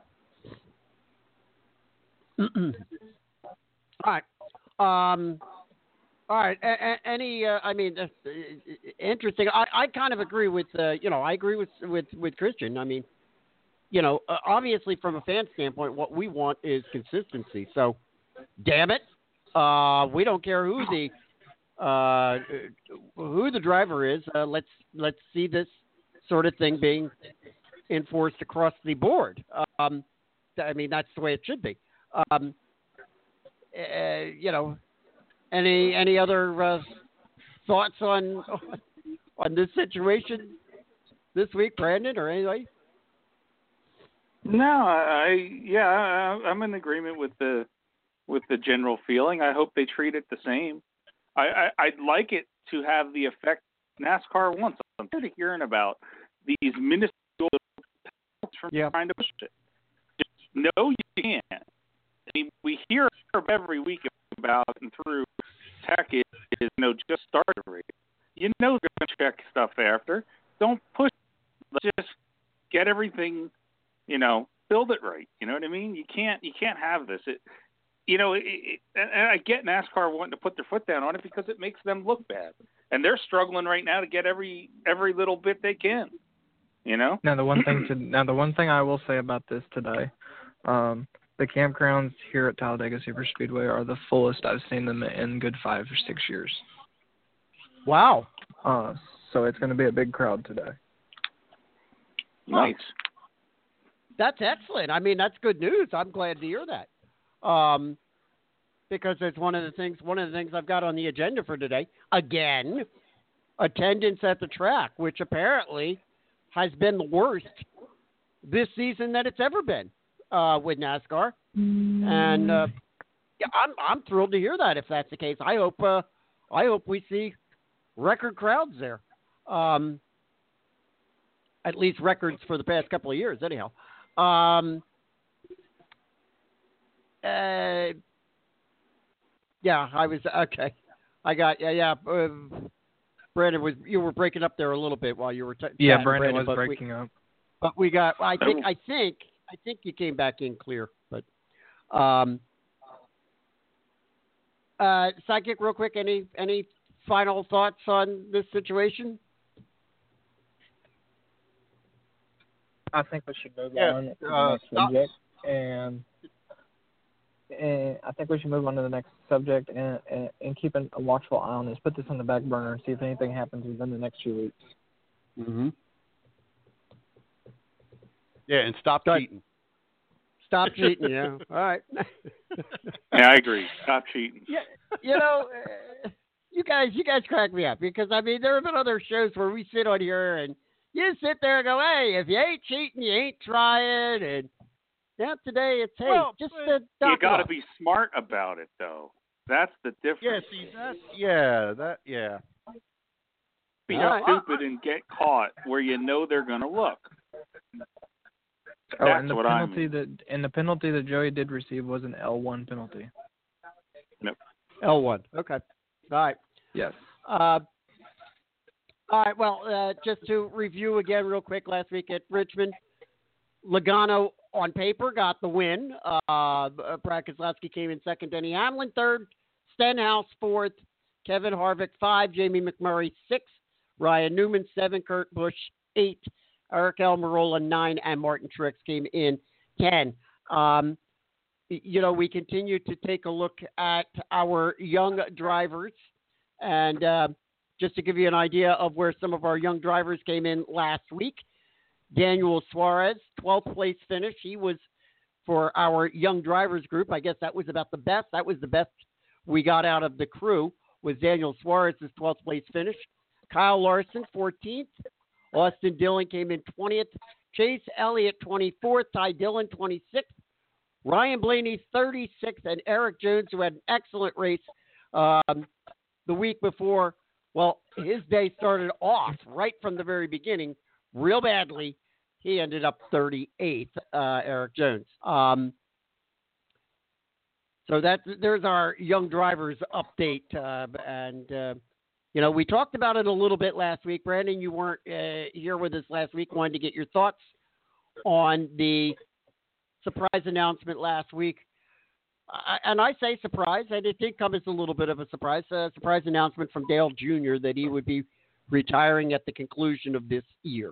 the. All right. All right. Any? Interesting. I kind of agree with. I agree with Christian. I mean, obviously from a fan standpoint, what we want is consistency. So, damn it, we don't care who the driver is. Let's see this sort of thing being enforced across the board. I mean, that's the way it should be. Any other thoughts on this situation this week, Brandon, or anybody? No, I'm in agreement with the general feeling. I hope they treat it the same. I'd like it to have the effect NASCAR wants. I'm tired of hearing about these minuscule from trying to push it. Just, no, you can't. I mean, we hear every week about and through tech is just start rate. They're going to check stuff after. Don't push. Let's just get everything, build it right. You know what I mean? You can't have this. And I get NASCAR wanting to put their foot down on it because it makes them look bad, and they're struggling right now to get every little bit they can. Now the one thing I will say about this today, the campgrounds here at Talladega Superspeedway are the fullest I've seen them in good 5 or 6 years. Wow. So it's going to be a big crowd today. Nice. That's excellent. I mean, that's good news. I'm glad to hear that. Because it's one of the things I've got on the agenda for today. Again, attendance at the track, which apparently has been the worst this season that it's ever been with NASCAR. And I'm thrilled to hear that if that's the case. I hope we see record crowds there. At least records for the past couple of years, anyhow. I was okay. I got Brandon you were breaking up there a little bit while you were Brandon was breaking up. But we got. I think you came back in clear. But Sidekick, real quick. Any final thoughts on this situation? I think we should move on to the next subject, and I think we should move on to the next subject and keep a watchful eye on this. Put this on the back burner and see if anything happens within the next few weeks. Mm-hmm. Yeah, and stop cheating. Stop cheating, yeah. All right. Yeah, I agree. Stop cheating. Yeah, you guys crack me up because, I mean, there have been other shows where we sit on here and you sit there and go, hey, if you ain't cheating, you ain't trying. And today it's, hey, you got to be smart about it, though. That's the difference. Yeah. Be stupid and get caught where they're going to look. And the penalty that Joey did receive was an L1 penalty. Nope. L1. Okay. All right. Yes. All right. Well, just to review again real quick, last week at Richmond, Logano on paper got the win. Brad Keselowski came in second. Denny Hamlin third. Stenhouse fourth. Kevin Harvick 5. Jamie McMurray 6. Ryan Newman 7. Kurt Busch 8. Eric Almirola 9, and Martin Truex came in 10. We continue to take a look at our young drivers, and just to give you an idea of where some of our young drivers came in last week, Daniel Suarez, 12th place finish. He was for our young drivers group. I guess that was about the best. That was the best we got out of the crew, was Daniel Suarez's 12th place finish. Kyle Larson, 14th. Austin Dillon came in 20th. Chase Elliott, 24th. Ty Dillon, 26th. Ryan Blaney, 36th. And Eric Jones, who had an excellent race the week before. Well, his day started off right from the very beginning real badly. He ended up 38th, Eric Jones. So there's our young drivers update. We talked about it a little bit last week. Brandon, you weren't here with us last week. Wanted to get your thoughts on the surprise announcement last week. And I say surprise, and it did come as a little bit of a surprise announcement from Dale Jr. that he would be retiring at the conclusion of this year.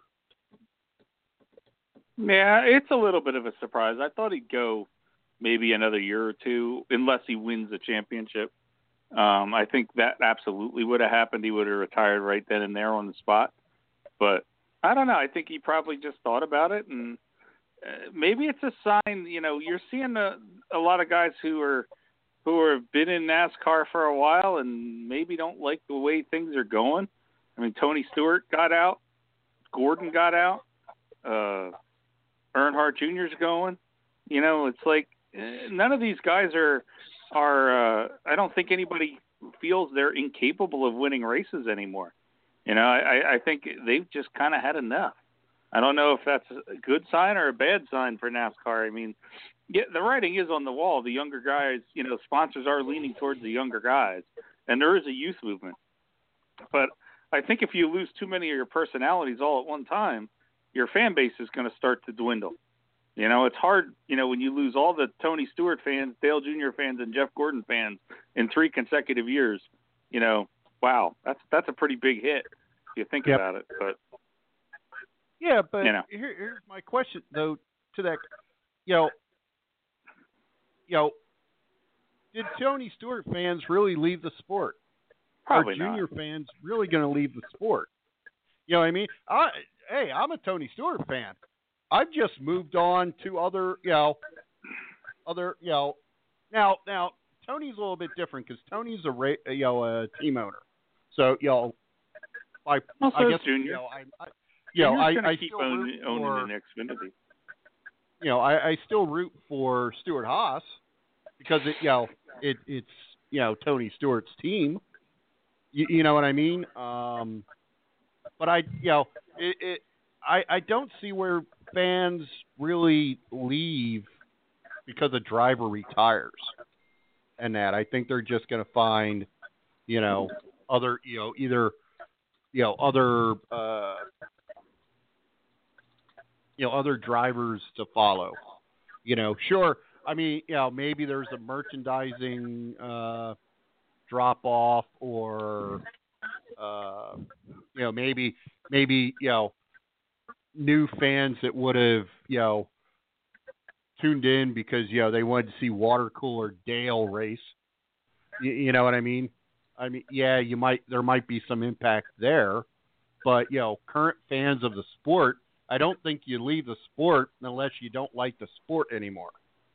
Yeah, it's a little bit of a surprise. I thought he'd go maybe another year or two, unless he wins the championship. I think that absolutely would have happened. He would have retired right then and there on the spot. But I don't know. I think he probably just thought about it, and maybe it's a sign. You're seeing a lot of guys who have been in NASCAR for a while and maybe don't like the way things are going. I mean, Tony Stewart got out, Gordon got out, Earnhardt Jr.'s going. It's like none of these guys are. I don't think anybody feels they're incapable of winning races anymore. I think they've just kind of had enough. I don't know if that's a good sign or a bad sign for NASCAR. I mean, yeah, the writing is on the wall. The younger guys, sponsors are leaning towards the younger guys, and there is a youth movement. But I think if you lose too many of your personalities all at one time, your fan base is going to start to dwindle. It's hard, when you lose all the Tony Stewart fans, Dale Jr. fans, and Jeff Gordon fans in 3 consecutive years. Wow, that's a pretty big hit if you think about it. But here's my question though to that. Did Tony Stewart fans really leave the sport? Probably Are junior fans really going to leave the sport? You know what I mean? I'm a Tony Stewart fan. I've just moved on to other. Now Tony's a little bit different because Tony's a team owner. So I guess Junior. I keep still owning the next Xfinity. I still root for Stuart Haas because it's Tony Stewart's team. You know what I mean? But I don't see where fans really leave because a driver retires, and that I think they're just going to find other other drivers to follow. Sure. I mean, maybe there's a merchandising drop off, or maybe new fans that would have tuned in because they wanted to see Water Cooler Dale race. You know what I mean? I mean, yeah, there might be some impact there, but current fans of the sport, I don't think you leave the sport unless you don't like the sport anymore.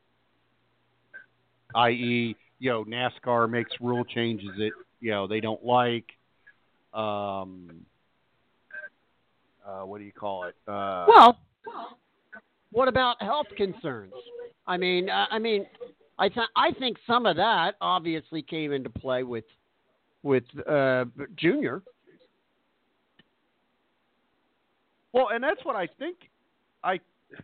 I.e., NASCAR makes rule changes that they don't like. What do you call it? Well, what about health concerns? I think some of that obviously came into play with Junior. Well, and that's what I think. I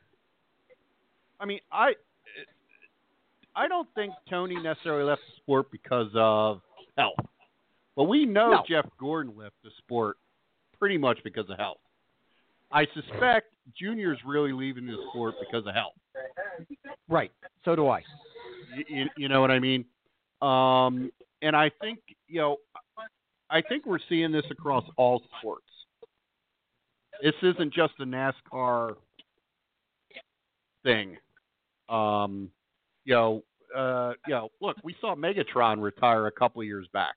don't think Tony necessarily left the sport because of health. But we know Jeff Gordon left the sport pretty much because of health. I suspect Junior's really leaving the sport because of health. Right. So do I. You know what I mean? And I think, I think we're seeing this across all sports. This isn't just a NASCAR thing. Look, we saw Megatron retire a couple of years back.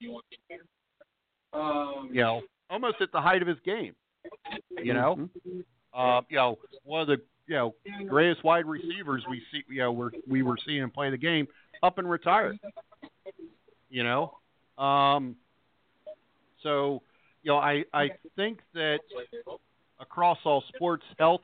Almost at the height of his game. One of the greatest wide receivers we were seeing him play the game up and retired. I think that across all sports, health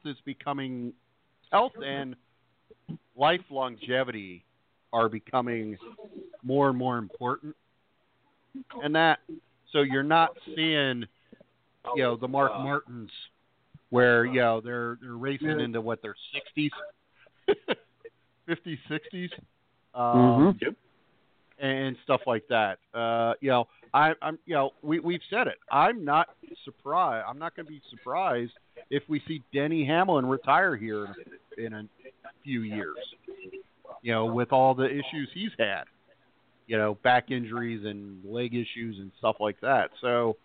and life longevity are becoming more and more important. And that, so you're not seeing, the Mark Martins where, they're racing into what, their 60s, 50s, 60s, and stuff like that. We've said it. I'm not surprised. I'm not going to be surprised if we see Denny Hamlin retire here in a few years. With all the issues he's had, back injuries and leg issues and stuff like that. So,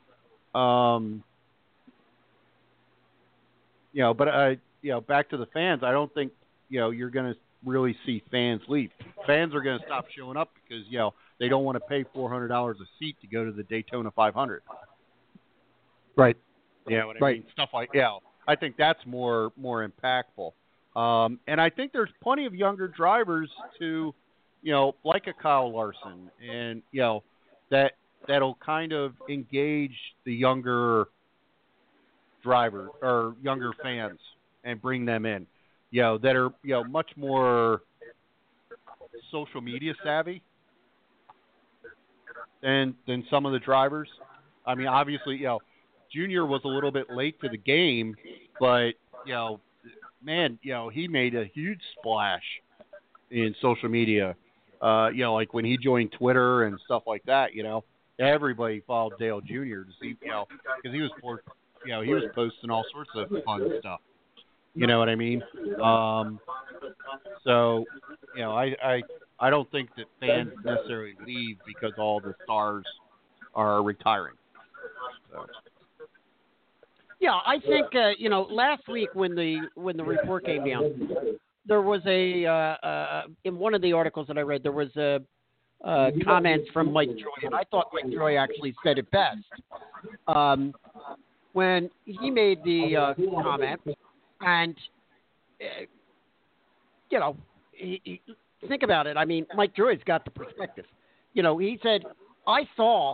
back to the fans. I don't think you're going to really see fans leave. Fans are going to stop showing up because they don't want to pay $400 a seat to go to the Daytona 500. Right. What I mean? Stuff like I think that's more impactful. And I think there's plenty of younger drivers to, like a Kyle Larson, and that'll kind of engage the younger driver or younger fans and bring them in. That are much more social media savvy than some of the drivers. I mean, obviously, Junior was a little bit late to the game, but he made a huge splash in social media. Like when he joined Twitter and stuff like that. Everybody followed Dale Jr. to see, because he was posting all sorts of fun stuff. You know what I mean? I don't think that fans necessarily leave because all the stars are retiring. So. Yeah, I think last week when the report came down, there was in one of the articles that I read, there was comments from Mike Joy, and I thought Mike Joy actually said it best when he made the comment. And, think about it. I mean, Mike Joy's got the perspective. He said, I saw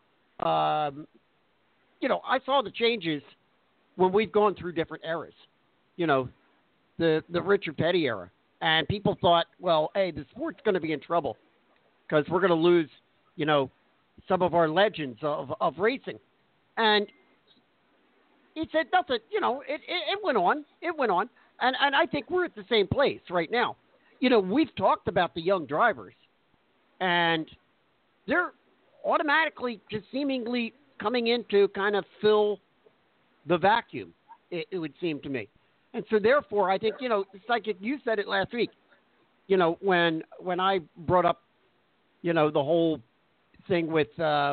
the changes when we've gone through different eras. The Richard Petty era. And people thought, well, hey, the sport's going to be in trouble because we're going to lose, some of our legends of racing. And he said nothing, it went on. It went on. And I think we're at the same place right now. We've talked about the young drivers, and they're automatically just seemingly coming in to kind of fill the vacuum, it would seem to me. And so therefore, I think, Psychic, you said it last week, when I brought up, the whole thing with,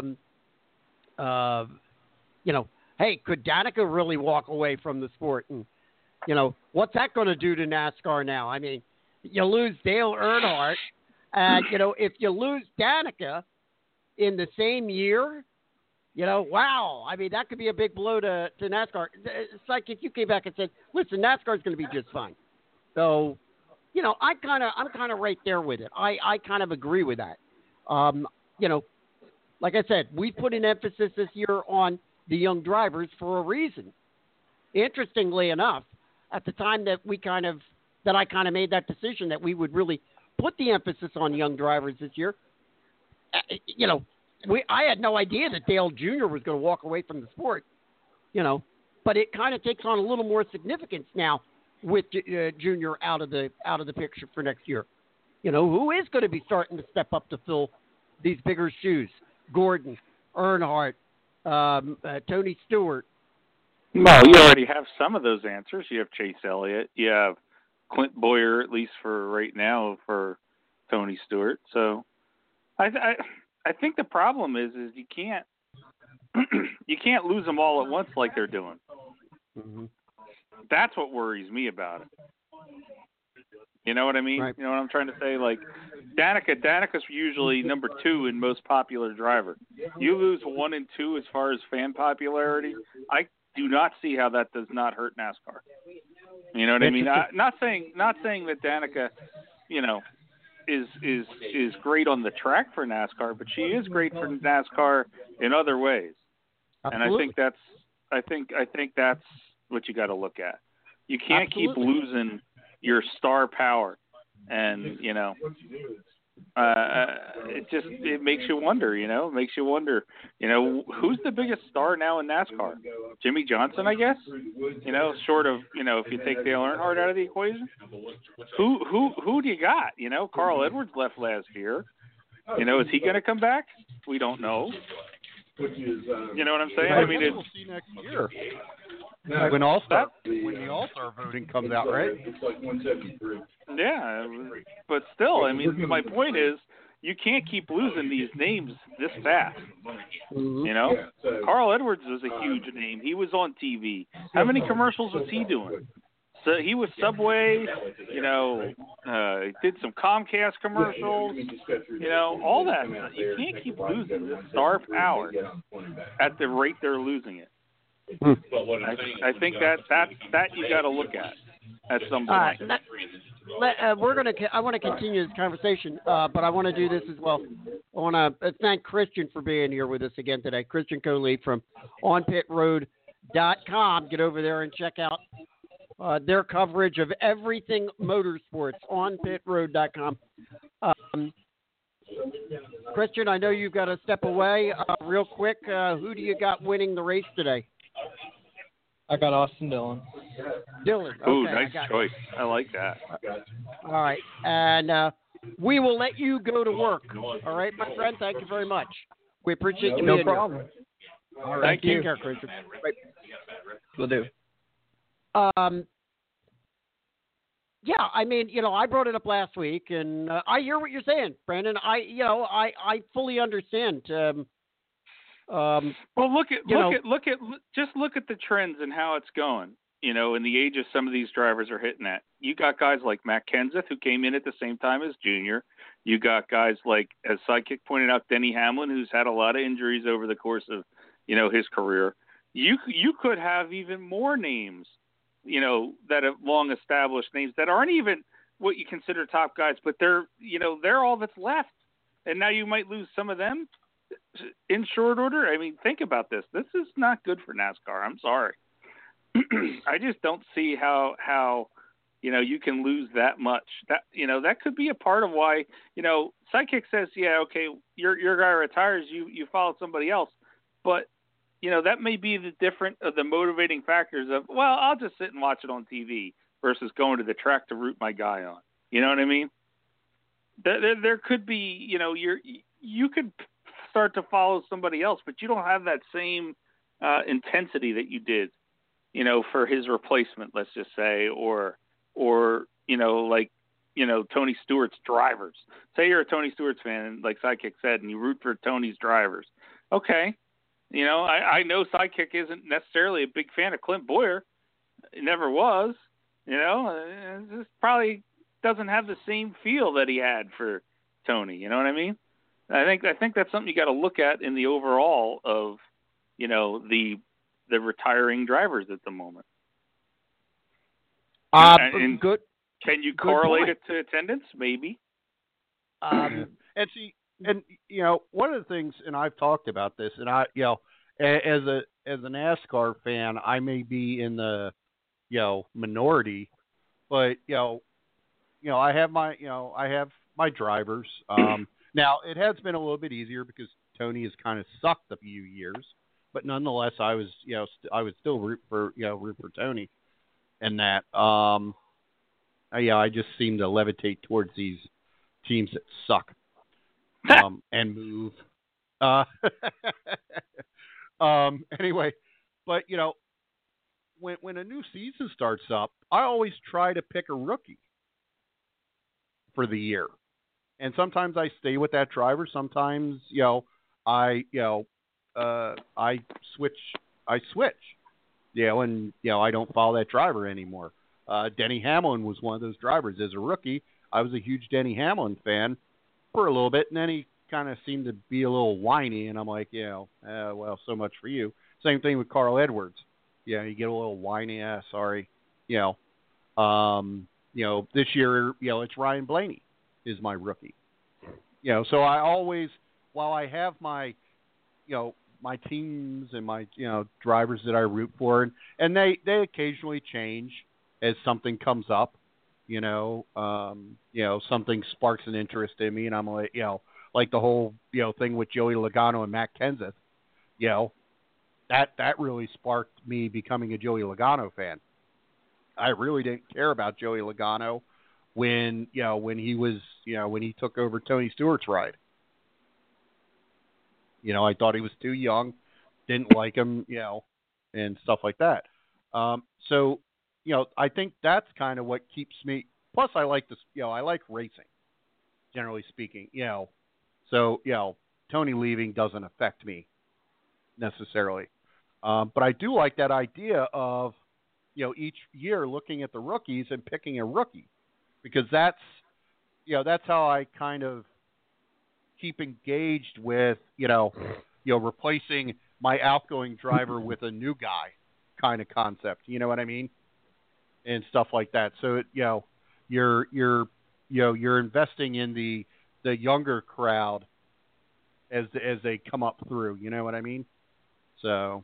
hey, could Danica really walk away from the sport? And, what's that going to do to NASCAR now? I mean, you lose Dale Earnhardt, and, if you lose Danica in the same year, wow. I mean, that could be a big blow to NASCAR. Psychic, you came back and said, listen, NASCAR's going to be just fine. So, I'm kind of right there with it. I kind of agree with that. Like I said, we put an emphasis this year on the young drivers for a reason. Interestingly enough, at the time that I kind of made that decision that we would really put the emphasis on young drivers this year, I had no idea that Dale Jr. was going to walk away from the sport, but it kind of takes on a little more significance now with Jr. out of the picture for next year. Who is going to be starting to step up to fill these bigger shoes? Gordon, Earnhardt, Tony Stewart. Well, you already have some of those answers. You have Chase Elliott. You have Clint Boyer, at least for right now, for Tony Stewart. So I think the problem is you can't lose them all at once like they're doing. Mm-hmm. That's what worries me about it. You know what I mean? Right. You know what I'm trying to say? Like, Danica's usually number 2 in most popular driver. You lose 1 and 2 as far as fan popularity. I do not see how that does not hurt NASCAR. You know what I mean? Not saying that Danica, you know, is great on the track for NASCAR, but she is great for NASCAR in other ways. Absolutely. And I think that's what you got to look at. You can't keep losing your star power, and you know, it makes you wonder. You know, who's the biggest star now in NASCAR? Jimmy Johnson, I guess. You know, short of, you know, if you take Dale Earnhardt out of the equation, who do you got? You know, Carl Edwards left last year. You know, is he going to come back? We don't know. You know what I'm saying? I mean, we'll see next year when the All-Star voting comes out, right? Yeah, but still, I mean, my point is, you can't keep losing these names this fast. Mm-hmm. You know, Carl Edwards was a huge name. He was on TV. How many commercials was he doing? So he was Subway. You know, he did some Comcast commercials. You know, all that. You can't keep losing this star power at the rate they're losing it. I think that you got to look at some point. All right. I want to continue this conversation, but I want to do this as well. I want to thank Christian for being here with us again today. Christian Coley from OnPitRoad.com. Get over there and check out their coverage of everything motorsports. OnPitRoad.com. Christian, I know you've got to step away real quick. Who do you got winning the race today? I got Austin Dillon. Dylan. Okay, ooh, nice choice. I like that. All right. And we will let you go to work. All right, my friend? Thank you very much. We appreciate you being here. No problem. All right. Take care, Christian. Right. Will do. Yeah, I mean, you know, I brought it up last week, and I hear what you're saying, Brandon. I fully understand. Well, look at the trends and how it's going. You know, in the age of some of these drivers are hitting at. You got guys like Matt Kenseth, who came in at the same time as Junior. You got guys like, as Sidekick pointed out, Denny Hamlin, who's had a lot of injuries over the course of, you know, his career. You could have even more names, you know, that have long established names that aren't even what you consider top guys, but they're all that's left. And now you might lose some of them in short order. I mean, think about this. This is not good for NASCAR. I'm sorry. I just don't see how you know, you can lose that much. That, you know, that could be a part of why, you know, Sidekick says, yeah, okay, your guy retires, you follow somebody else. But, you know, that may be the motivating factors of, well, I'll just sit and watch it on TV versus going to the track to root my guy on. You know what I mean? There could be, you know, you could start to follow somebody else, but you don't have that same intensity that you did, you know, for his replacement, let's just say, or you know, like, you know, Tony Stewart's drivers. Say you're a Tony Stewart's fan, and like Sidekick said, and you root for Tony's drivers. Okay. You know, I know Sidekick isn't necessarily a big fan of Clint Boyer. It never was. You know, this probably doesn't have the same feel that he had for Tony. You know what I mean? I think that's something you got to look at in the overall of, you know, the retiring drivers at the moment. Good. Can you correlate it to attendance? Maybe. And see, and you know, one of the things, and I've talked about this, and I, you know, as a NASCAR fan, I may be in the, you know, minority, but you know, I have my drivers. Now it has been a little bit easier because Tony has kind of sucked a few years, but nonetheless, I would still root for Tony, and that. I just seem to levitate towards these teams that suck. And move. Anyway, but you know, when a new season starts up, I always try to pick a rookie for the year, and sometimes I stay with that driver. Sometimes, you know, I switch. and I don't follow that driver anymore. Denny Hamlin was one of those drivers. As a rookie, I was a huge Denny Hamlin fan for a little bit, and then he kind of seemed to be a little whiny, and I'm like, well, so much for you. Same thing with Carl Edwards. You get a little whiny, sorry. This year, it's Ryan Blaney is my rookie. So I always, while I have my, my teams and my, drivers that I root for, and they occasionally change as something comes up, something sparks an interest in me, and I'm like, like the whole, thing with Joey Logano and Matt Kenseth, that really sparked me becoming a Joey Logano fan. I really didn't care about Joey Logano when he was, when he took over Tony Stewart's ride. I thought he was too young, didn't like him, and stuff like that. So, I think that's kind of what keeps me. Plus, I like this, I like racing, generally speaking, So, Tony leaving doesn't affect me necessarily. But I do like that idea of, each year looking at the rookies and picking a rookie, because that's how I kind of keep engaged with, replacing my outgoing driver with a new guy kind of concept. You know what I mean? And stuff like that. So, you're investing in the younger crowd as they come up through. You know what I mean? So.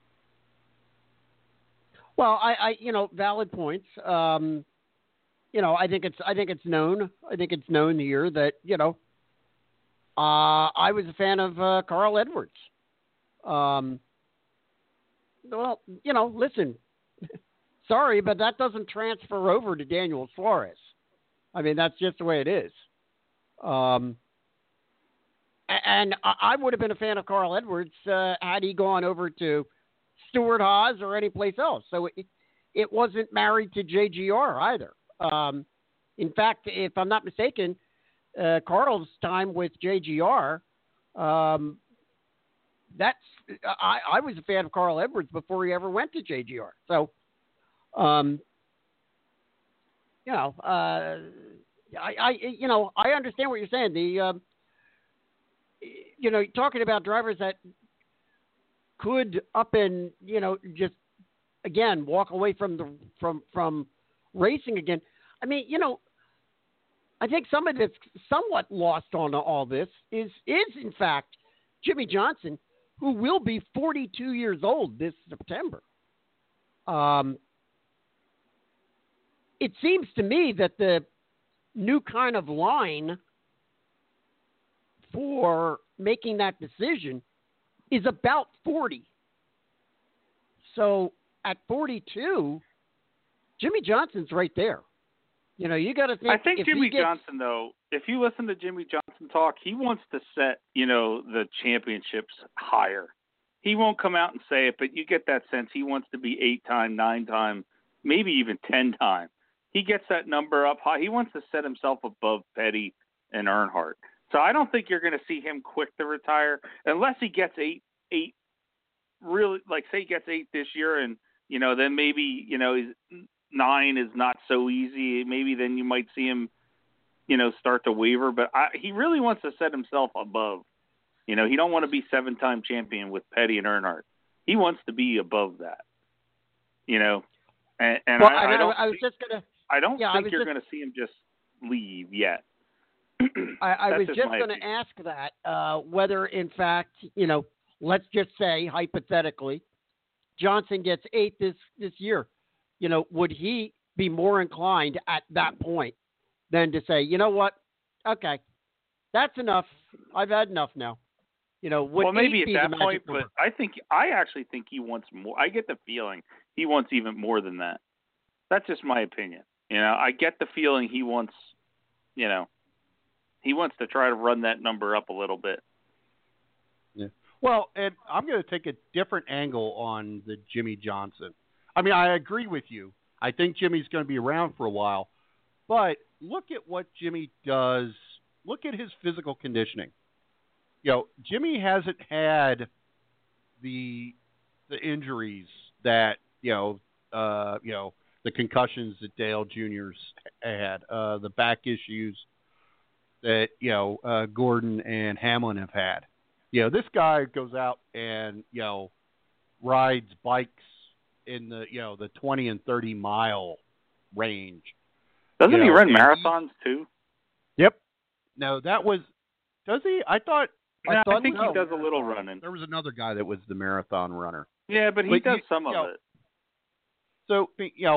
Well, I valid points. I think it's known. I think it's known here that I was a fan of Carl Edwards. Well, listen, sorry, but that doesn't transfer over to Daniel Suarez. I mean, that's just the way it is. And I would have been a fan of Carl Edwards had he gone over to Stewart Haas or any place else. So it wasn't married to JGR either. In fact, if I'm not mistaken, Carl's time with JGR, I was a fan of Carl Edwards before he ever went to JGR. So, I understand what you're saying. Talking about drivers that could up and just again walk away from racing again. I mean, I think somebody that's somewhat lost on all this is in fact Jimmie Johnson, who will be 42 years old this September. It seems to me that the new kind of line for making that decision is about 40. So at 42, Jimmie Johnson's right there. You got to think. I think Jimmie Johnson, though, if you listen to Jimmie Johnson talk, he wants to set, the championships higher. He won't come out and say it, but you get that sense he wants to be 8-time, 9-time, maybe even 10-time. He gets that number up high. He wants to set himself above Petty and Earnhardt. So I don't think you're going to see him quick to retire unless he gets eight really, like say he gets 8 this year and, then maybe, he's 9 is not so easy. Maybe then you might see him, start to waver. But he really wants to set himself above. He don't want to be 7-time champion with Petty and Earnhardt. He wants to be above that. And well, I don't. I was just gonna. I don't think you're going to see him just leave yet. I was just going to ask that whether, in fact, let's just say hypothetically, Johnson gets 8 this year. Would he be more inclined at that point than to say, you know what? Okay, that's enough. I've had enough now. Would maybe at that point, but I actually think he wants more. I get the feeling he wants even more than that. That's just my opinion. I get the feeling he wants, he wants to try to run that number up a little bit. Yeah. Well, and I'm going to take a different angle on the Jimmie Johnson. I mean, I agree with you. I think Jimmy's going to be around for a while. But look at what Jimmie does. Look at his physical conditioning. Jimmie hasn't had the injuries that, the concussions that Dale Jr.'s had, the back issues that Gordon and Hamlin have had. This guy goes out and rides bikes in the 20 and 30 mile range. Doesn't he run marathons too? Yep. No, that was. Does he? I think he does a little running. There was another guy that was the marathon runner. Yeah, but he does some of it. So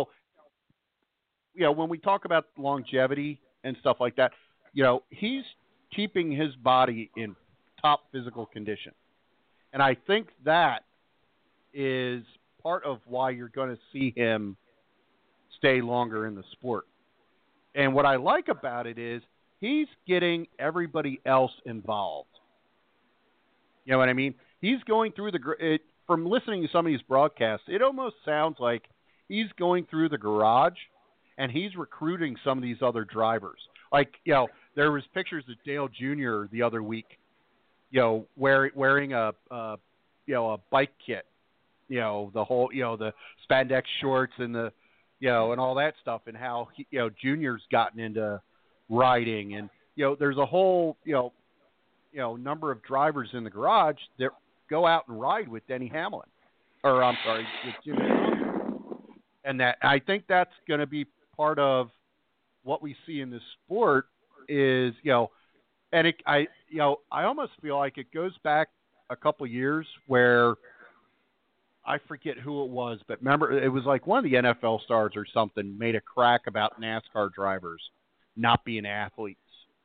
when we talk about longevity and stuff like that, he's keeping his body in top physical condition, and I think that is part of why you're going to see him stay longer in the sport. And what I like about it is he's getting everybody else involved. You know what I mean? He's going through from listening to some of these broadcasts, it almost sounds like he's going through the garage and he's recruiting some of these other drivers. Like, there was pictures of Dale Jr. the other week, wearing a bike kit, the whole, the spandex shorts and the, and all that stuff, and how he, Junior's gotten into riding, and there's a whole number of drivers in the garage that go out and ride with Denny Hamlin, with Jimmy Johnson, and that I think that's going to be part of what we see in this sport is and I almost feel like it goes back a couple years where. I forget who it was, but remember, it was like one of the NFL stars or something made a crack about NASCAR drivers not being athletes.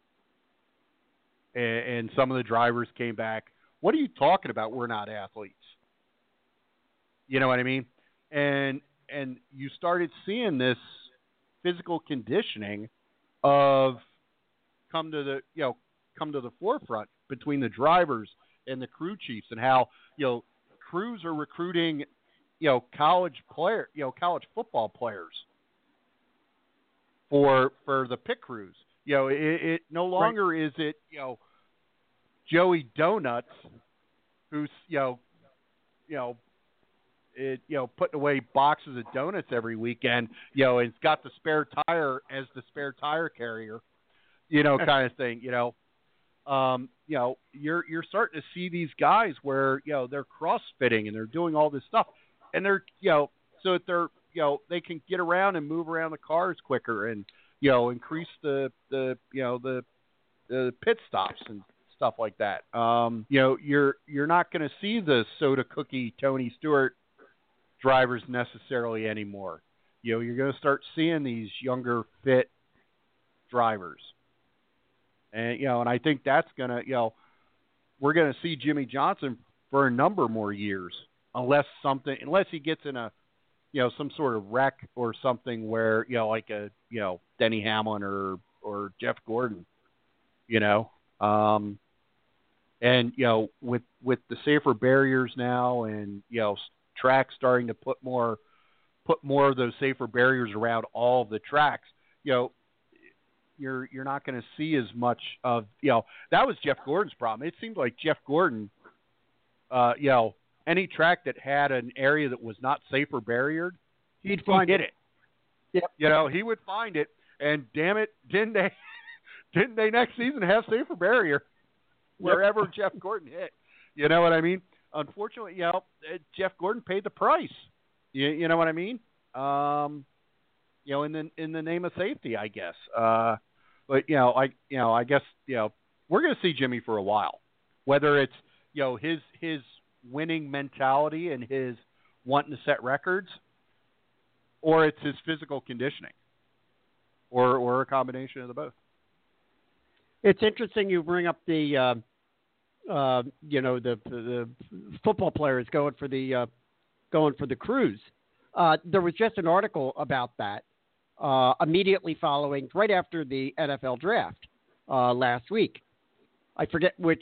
And some of the drivers came back, what are you talking about? We're not athletes. You know what I mean? And you started seeing this physical conditioning of come to the forefront between the drivers and the crew chiefs, and how, crews are recruiting, college football players for the pit crews. It no longer is it, Joey Donuts, who's putting away boxes of donuts every weekend, and it's got the spare tire as the spare tire carrier, kind of thing, you're starting to see these guys where, they're crossfitting and they're doing all this stuff, and they're, so that they're, they can get around and move around the cars quicker and, increase the pit stops and stuff like that. You're not going to see the soda cookie Tony Stewart drivers necessarily anymore. You're going to start seeing these younger, fit drivers. And, and I think that's going to, we're going to see Jimmy Johnson for a number more years, unless he gets in a, some sort of wreck or something where, like a, Denny Hamlin or Jeff Gordon, and, with the safer barriers now and, tracks starting to put more of those safer barriers around all of the tracks, you're not going to see as much of, that was Jeff Gordon's problem. It seemed like Jeff Gordon, any track that had an area that was not safer barriered, he'd hit it. Yep. He would find it, and damn it, didn't they next season have safer barrier wherever Jeff Gordon hit? You know what I mean? Unfortunately, Jeff Gordon paid the price. You know what I mean? In the name of safety, I guess. But I guess we're going to see Jimmy for a while, whether it's his winning mentality and his wanting to set records, or it's his physical conditioning, or a combination of the both. It's interesting you bring up the the football players going for the crews. There was just an article about that immediately following, right after the NFL draft last week. I forget which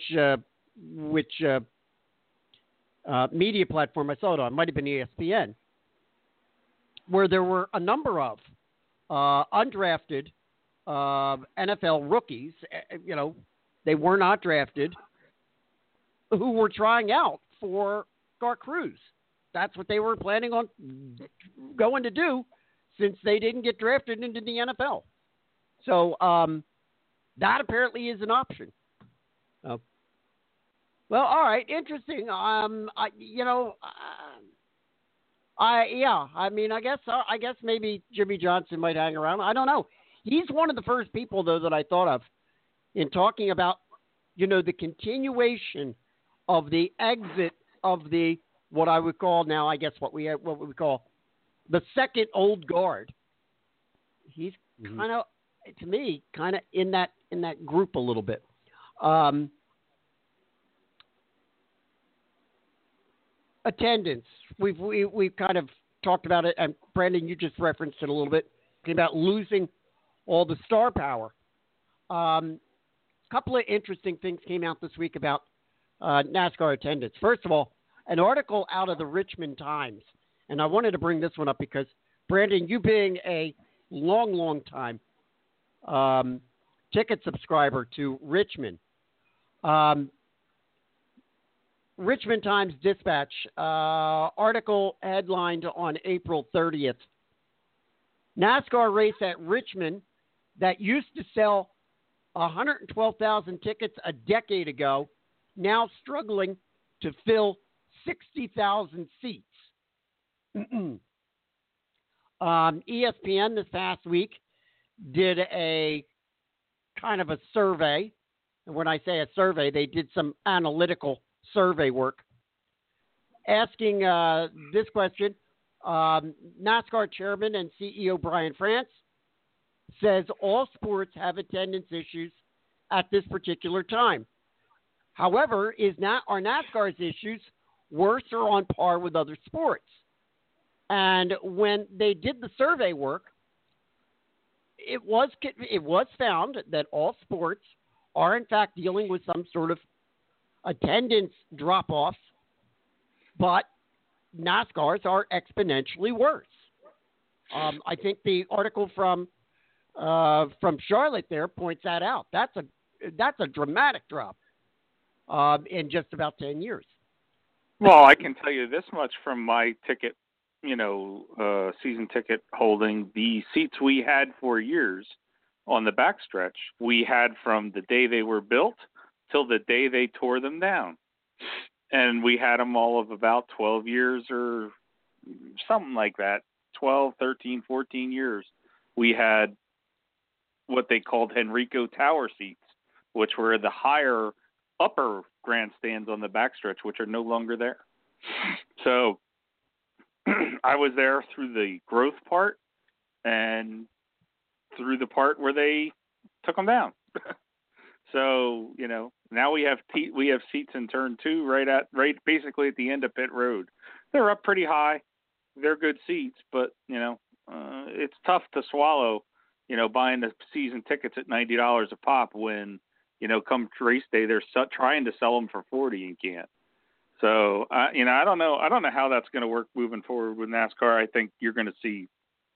media platform I saw it on. Might have been ESPN, where there were a number of undrafted NFL rookies. They were not drafted, who were trying out for Car Cruz. that's what they were planning on going to do since they didn't get drafted into the NFL. So that apparently is an option. Well, all right, interesting. I guess maybe Jimmy Johnson might hang around. I don't know. He's one of the first people, though, that I thought of in talking about, the continuation of the exit of the what I would call now, I guess what we call the second old guard. He's kind of, to me, in that group a little bit. Attendance. We've kind of talked about it, and Brandon, you just referenced it a little bit, about losing all the star power. A couple of interesting things came out this week about NASCAR attendance. First of all, an article out of the Richmond Times, and I wanted to bring this one up because, Brandon, you being a long time ticket subscriber to Richmond, Richmond Times Dispatch article headlined on April 30th. NASCAR race at Richmond that used to sell 112,000 tickets a decade ago, now struggling to fill 60,000 seats. ESPN this past week did a kind of a survey. And when I say a survey, they did some analytical survey work asking this question. NASCAR chairman and CEO Brian France says all sports have attendance issues at this particular time. However, are NASCAR's issues worse or on par with other sports? And when they did the survey work, it was found that all sports are in fact dealing with some sort of attendance drop-off, but NASCAR's are exponentially worse. I think the article from Charlotte there points that out. That's a dramatic drop in just about 10 years. Well, I can tell you this much from my ticket, season ticket holding. The seats we had for years on the backstretch, we had from the day they were built till the day they tore them down. And we had them all of about 12 years or something like that, 12, 13, 14 years. We had what they called Henrico Tower seats, which were the higher upper grandstands on the backstretch, which are no longer there. So I was there through the growth part and through the part where they took them down. So, now we have seats in turn 2 right basically at the end of pit road. They're up pretty high. They're good seats, but it's tough to swallow, buying the season tickets at $90 a pop when, come race day they're trying to sell them for $40 and can't. So, I don't know how that's going to work moving forward with NASCAR. I think you're going to see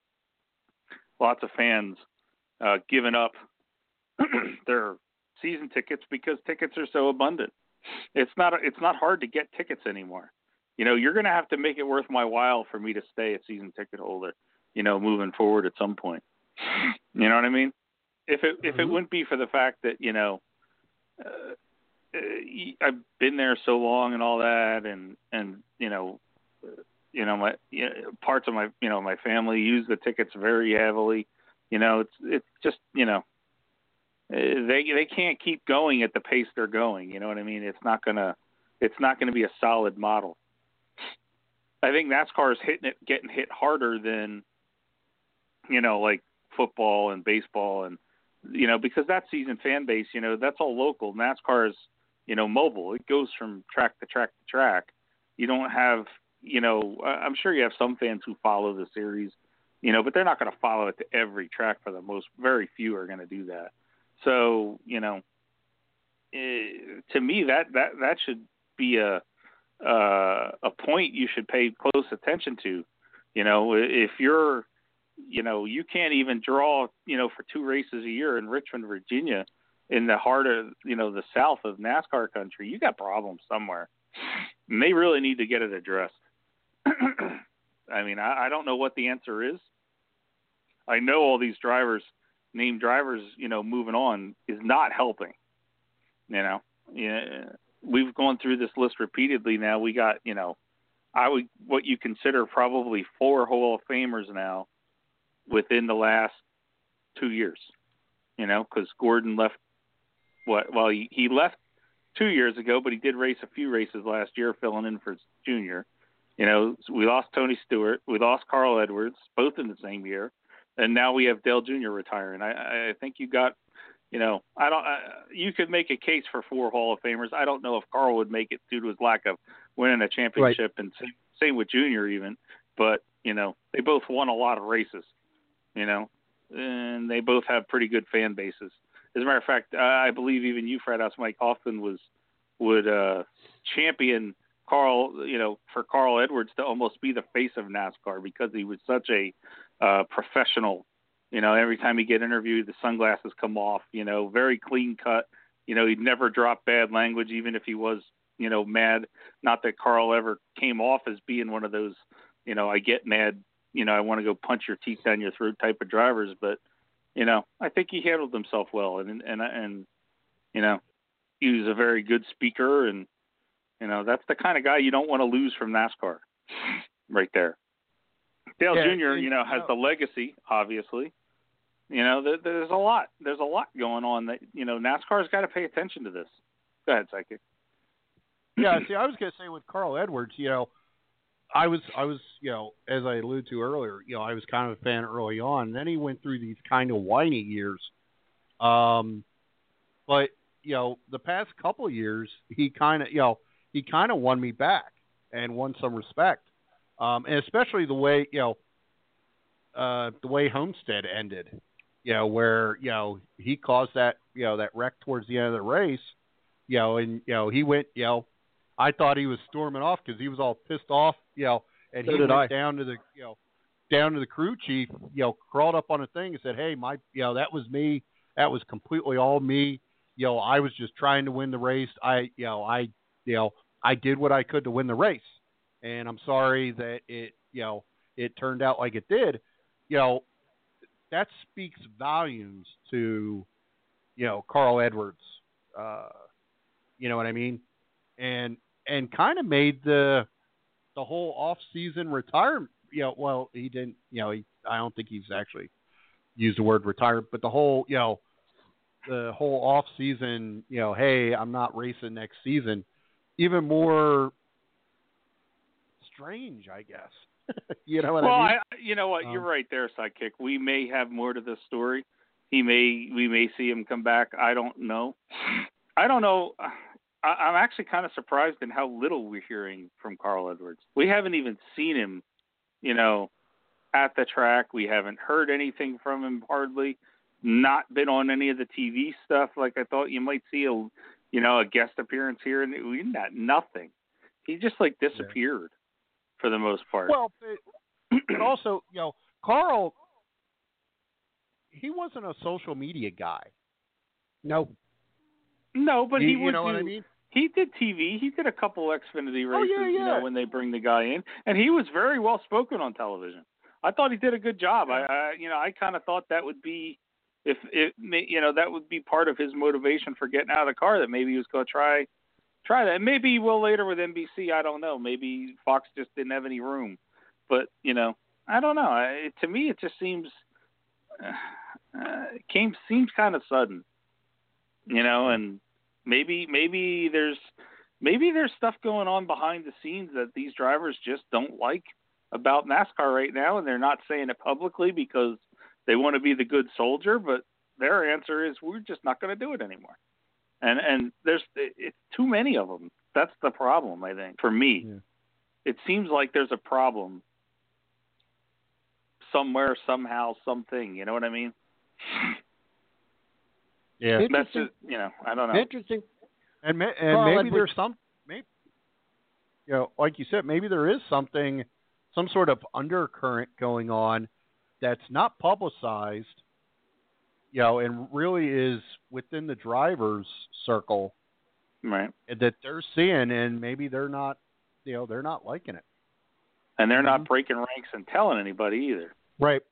lots of fans giving up their season tickets because tickets are so abundant. It's not hard to get tickets anymore. You're going to have to make it worth my while for me to stay a season ticket holder, moving forward at some point. You know what I mean? If it wouldn't be for the fact that, I've been there so long and all that, and my parts of my my family use the tickets very heavily. It's just they can't keep going at the pace they're going. You know what I mean? It's not gonna be a solid model. I think NASCAR is getting hit harder than like football and baseball and because that season fan base, that's all local. NASCAR is mobile. It goes from track to track to track. You don't have I'm sure you have some fans who follow the series, but they're not going to follow it to every track for the most. Very few are going to do that. So, to me, that should be a point you should pay close attention to. If you're, you can't even draw, for 2 races a year in Richmond, Virginia, in the heart of, the south of NASCAR country, you got problems somewhere. And they really need to get it addressed. I mean, I don't know what the answer is. I know all these named drivers, moving on is not helping. We've gone through this list repeatedly now. We got, what you consider probably 4 Hall of Famers now within the last 2 years, because Gordon left he left 2 years ago, but he did race a few races last year, filling in for Junior. We lost Tony Stewart, we lost Carl Edwards, both in the same year, and now we have Dale Jr. retiring. I think you got, you could make a case for 4 Hall of Famers. I don't know if Carl would make it due to his lack of winning a championship, and same with Junior even. But they both won a lot of races, and they both have pretty good fan bases. As a matter of fact, I believe even you, Fred House, Mike Hoffman would champion Carl, for Carl Edwards to almost be the face of NASCAR because he was such a professional. Every time he get interviewed, the sunglasses come off. Very clean cut. He'd never drop bad language, even if he was, mad. Not that Carl ever came off as being one of those, I get mad, I want to go punch your teeth down your throat type of drivers, but. I think he handled himself well, and he was a very good speaker, and that's the kind of guy you don't want to lose from NASCAR, right there. Dale Jr. Has the legacy, obviously. There's a lot going on that NASCAR's got to pay attention to this. Go ahead, Psychic. Yeah, see, I was going to say with Carl Edwards, I was, as I alluded to earlier, I was kind of a fan early on. And then he went through these kind of whiny years. But, the past couple of years, he kind of won me back and won some respect. And especially the way, the way Homestead ended, where, he caused that, that wreck towards the end of the race, and, he went, I thought he was storming off because he was all pissed off, and he went down to the crew chief, crawled up on a thing and said, "Hey, that was me. That was completely all me. I was just trying to win the race. I did what I could to win the race, and I'm sorry that it turned out like it did." That speaks volumes to, Carl Edwards. You know what I mean? And kind of made the whole off-season retirement. He didn't. I don't think he's actually used the word retire, but the whole off-season. Hey, I'm not racing next season. Even more strange, I guess. You know what I mean? You know what? You're right there, Sidekick. We may have more to this story. We may see him come back. I don't know. I'm actually kind of surprised in how little we're hearing from Carl Edwards. We haven't even seen him, at the track. We haven't heard anything from him hardly. Not been on any of the TV stuff like I thought you might see a guest appearance here, and we got nothing. He just disappeared for the most part. Well, but also, Carl, he wasn't a social media guy. No, but he would. What I mean? He did TV. He did a couple Xfinity races, when they bring the guy in, and he was very well spoken on television. I thought he did a good job. I kind of thought that would be, that would be part of his motivation for getting out of the car. That maybe he was going to try that. Maybe he will later with NBC. I don't know. Maybe Fox just didn't have any room. But I don't know. To me, it just seems seems kind of sudden. And maybe there's stuff going on behind the scenes that these drivers just don't like about NASCAR right now, and they're not saying it publicly because they want to be the good soldier, but their answer is we're just not going to do it anymore. And it's too many of them. That's the problem, I think, for me. Yeah. It seems like there's a problem somewhere, somehow, something. You know what I mean? Yeah, that's just, I don't know. Interesting. And maybe there's like you said, maybe there is some sort of undercurrent going on that's not publicized, and really is within the driver's circle, right? That they're seeing, and maybe they're not, they're not liking it. and they're not breaking ranks and telling anybody either. Right.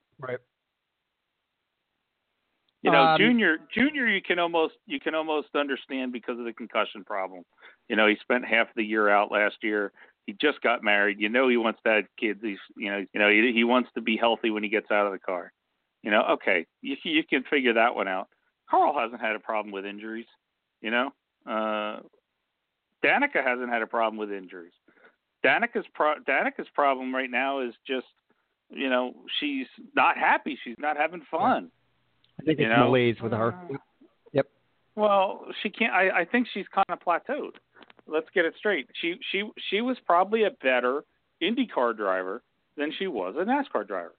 You know, Junior, you can almost understand because of the concussion problem. You know, he spent half the year out last year. He just got married. You know, he wants to have kids. He wants to be healthy when he gets out of the car. You know, okay, you can figure that one out. Carl hasn't had a problem with injuries. You know, Danica hasn't had a problem with injuries. Danica's problem right now is just, you know, she's not happy. She's not having fun. I think it's malaise with her. Yep. Well, she can't. I think she's kind of plateaued. Let's get it straight. She was probably a better IndyCar driver than she was a NASCAR driver.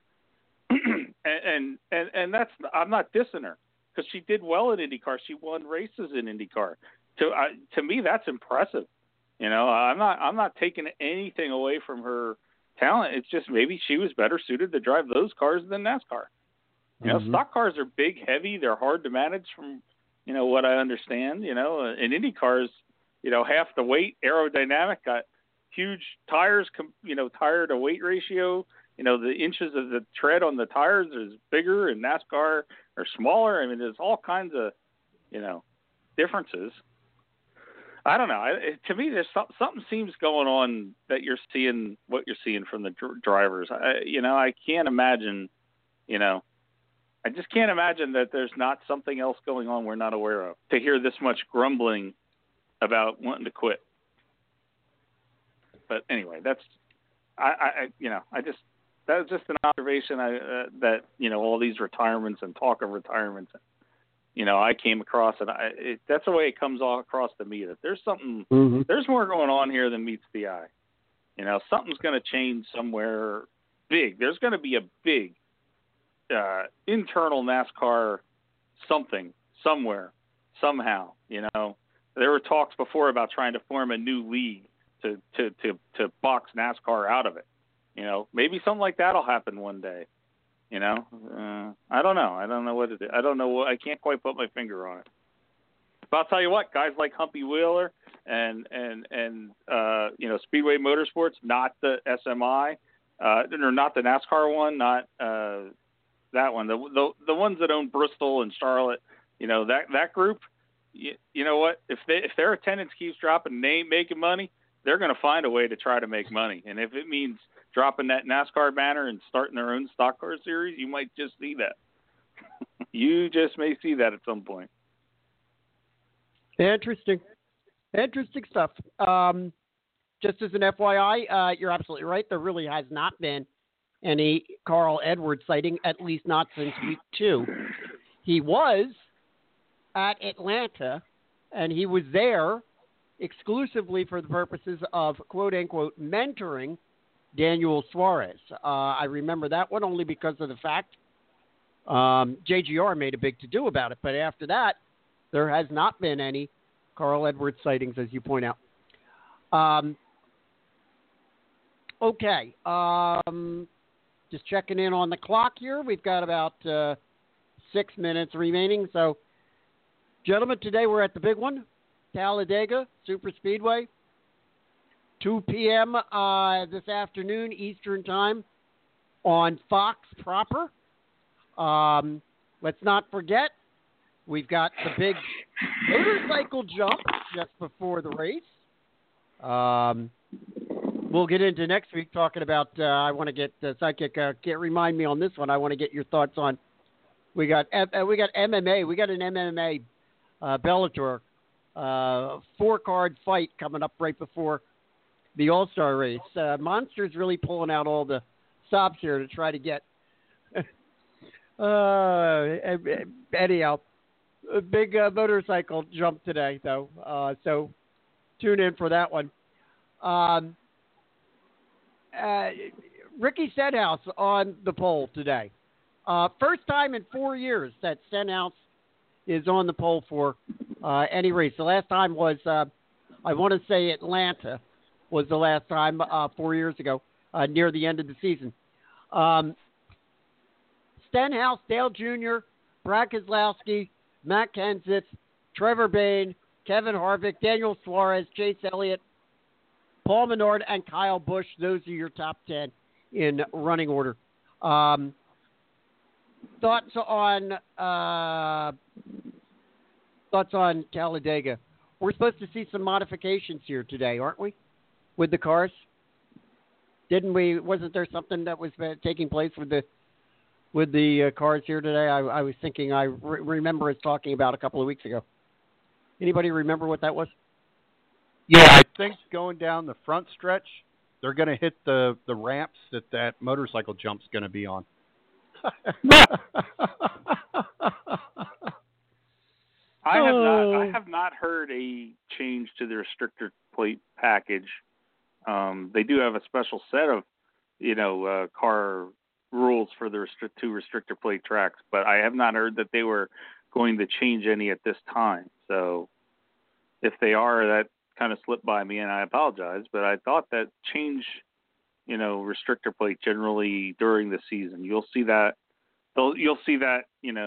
and that's, I'm not dissing her because she did well in IndyCar. She won races in IndyCar. To me, that's impressive. You know, I'm not taking anything away from her talent. It's just maybe she was better suited to drive those cars than NASCAR. You know, stock cars are big, heavy. They're hard to manage from, you know, what I understand. You know, in Indy cars, you know, half the weight, aerodynamic, got huge tires, you know, tire to weight ratio. You know, the inches of the tread on the tires is bigger, and NASCAR are smaller. I mean, there's all kinds of, you know, differences. I don't know. To me, there's something seems going on that you're seeing what you're seeing from the drivers. I can't imagine, you know, I just can't imagine that there's not something else going on we're not aware of to hear this much grumbling about wanting to quit. But anyway, that was just an observation that, you know, all these retirements and talk of retirements, you know, I came across, and that's the way it comes all across to me, that there's something, there's more going on here than meets the eye. You know, something's going to change somewhere big. There's going to be a big internal NASCAR something somewhere somehow. You know, there were talks before about trying to form a new league to box NASCAR out of it. You know, maybe something like that'll happen one day. You know, I don't know. I don't know what it is. I don't know. I can't quite put my finger on it. But I'll tell you what, guys like Humpy Wheeler and you know, Speedway Motorsports, not the SMI, or not the NASCAR one, not that one. The ones that own Bristol and Charlotte, you know, that group. You know what? If their attendance keeps dropping and they ain't making money, they're going to find a way to try to make money. And if it means dropping that NASCAR banner and starting their own stock car series, you might just see that. You just may see that at some point. Interesting stuff. Just as an FYI, you're absolutely right. There really has not been any Carl Edwards sighting, at least not since week 2. He was at Atlanta, and he was there exclusively for the purposes of quote-unquote mentoring Daniel Suarez. I remember that one only because of the fact JGR made a big to-do about it. But after that, there has not been any Carl Edwards sightings, as you point out. Okay. Just checking in on the clock here. We've got about 6 minutes remaining. So, gentlemen, today we're at the big one, Talladega Super Speedway. 2 p.m. This afternoon, Eastern Time, on Fox proper. Let's not forget, we've got the big motorcycle jump just before the race. We'll get into next week talking about, I want to get Sidekick, can't remind me on this one. I want to get your thoughts on, we got MMA. We got an MMA Bellator 4-card fight coming up right before the All-Star race. Monster's really pulling out all the stops here to try to get. Anyhow, a big motorcycle jump today, though. So tune in for that one. Ricky Stenhouse on the poll today. First time in 4 years that Stenhouse is on the poll for any race. The last time was, I want to say Atlanta was the last time 4 years ago, near the end of the season. Stenhouse, Dale Jr., Brad Keselowski, Matt Kenseth, Trevor Bayne, Kevin Harvick, Daniel Suarez, Chase Elliott, Paul Menard, and Kyle Busch. Those are your top 10 in running order. Thoughts on Talladega? We're supposed to see some modifications here today, aren't we? With the cars, didn't we? Wasn't there something that was taking place with the cars here today? I was thinking I remember us talking about a couple of weeks ago. Anybody remember what that was? Yeah, I think going down the front stretch, they're going to hit the ramps that motorcycle jump's going to be on. I have not heard a change to the restrictor plate package. They do have a special set of, car rules for the two restrictor plate tracks, but I have not heard that they were going to change any at this time. So if they are, that kind of slipped by me, and I apologize. But I thought that change, restrictor plate generally during the season. You'll see that. You'll see that.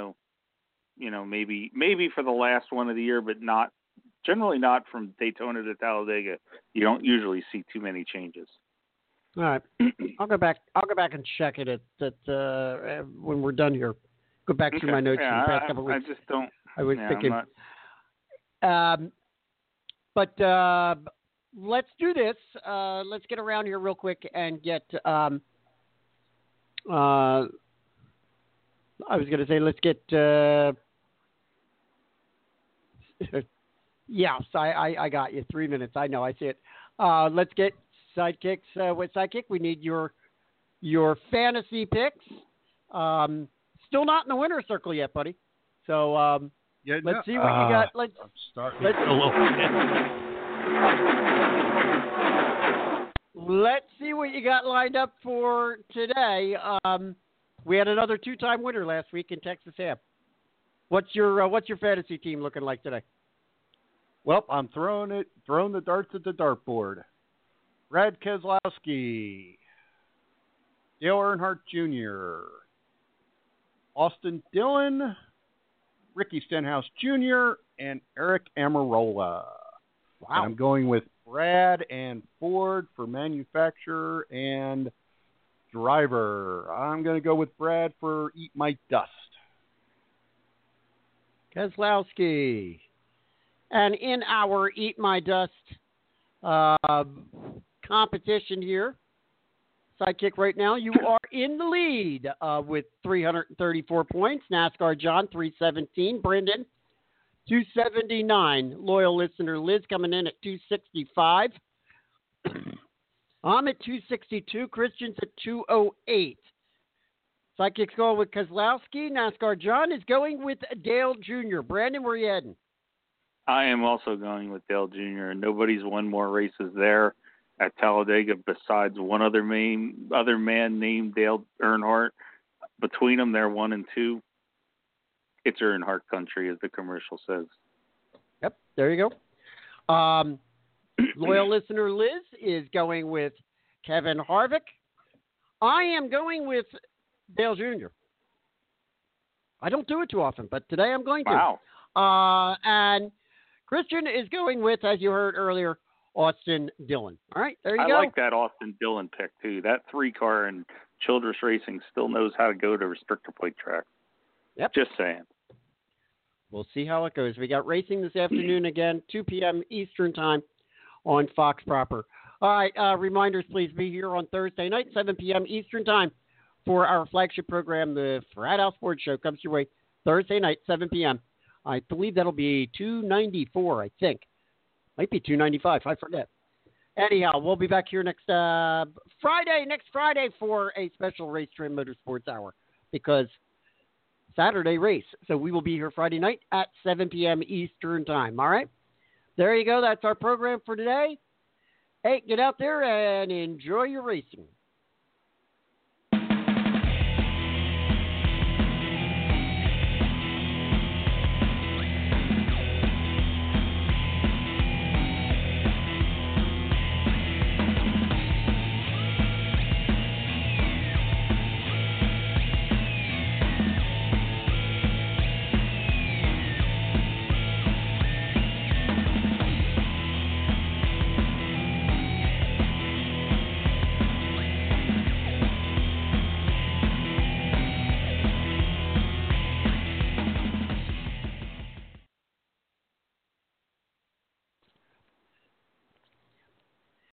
Maybe for the last one of the year, but generally not from Daytona to Talladega. You don't usually see too many changes. All right, I'll go back and check it when we're done here. Go back through my notes from the past couple of weeks. I just don't. I was thinking. But let's do this. Let's get around here real quick and get. I was going to say let's get. Yes, I got you. 3 minutes. I know. I see it. Let's get sidekicks. With sidekick, we need your fantasy picks. Still not in the winner's circle yet, buddy. So let's see what you got. Let's see what you got lined up for today. We had another 2-time winner last week in Texas Ham. What's your fantasy team looking like today? Well, I'm throwing the darts at the dartboard. Brad Keselowski, Dale Earnhardt Jr., Austin Dillon, Ricky Stenhouse Jr., and Eric Almirola. Wow. And I'm going with Brad and Ford for manufacturer and driver. I'm going to go with Brad for Eat My Dust. Keselowski. And in our Eat My Dust competition here, sidekick right now, you are in the lead with 334 points. NASCAR John, 317. Brendan, 279. Loyal listener Liz coming in at 265. I'm at 262. Christian's at 208. Sidekick's going with Keselowski. NASCAR John is going with Dale Jr. Brandon, where are you heading? I am also going with Dale Jr. and nobody's won more races there at Talladega besides one other man named Dale Earnhardt. Between them, they're 1 and 2. It's Earnhardt country, as the commercial says. Yep, there you go. Loyal listener Liz is going with Kevin Harvick. I am going with Dale Jr. I don't do it too often, but today I'm going to. Wow. And Christian is going with, as you heard earlier, Austin Dillon. All right, there you go. I like that Austin Dillon pick, too. That 3-car in Childress Racing still knows how to go to restrictor plate track. Yep. Just saying. We'll see how it goes. We got racing this afternoon again, 2 p.m. Eastern Time on Fox Proper. All right, reminders, please be here on Thursday night, 7 p.m. Eastern Time for our flagship program, the Frat House Sports Show. Comes your way Thursday night, 7 p.m. I believe that'll be 294, I think. Might be 295, I forget. Anyhow, we'll be back here next Friday for a special Race Trim Motorsports Hour because Saturday race. So we will be here Friday night at 7 p.m. Eastern Time. All right? There you go. That's our program for today. Hey, get out there and enjoy your racing.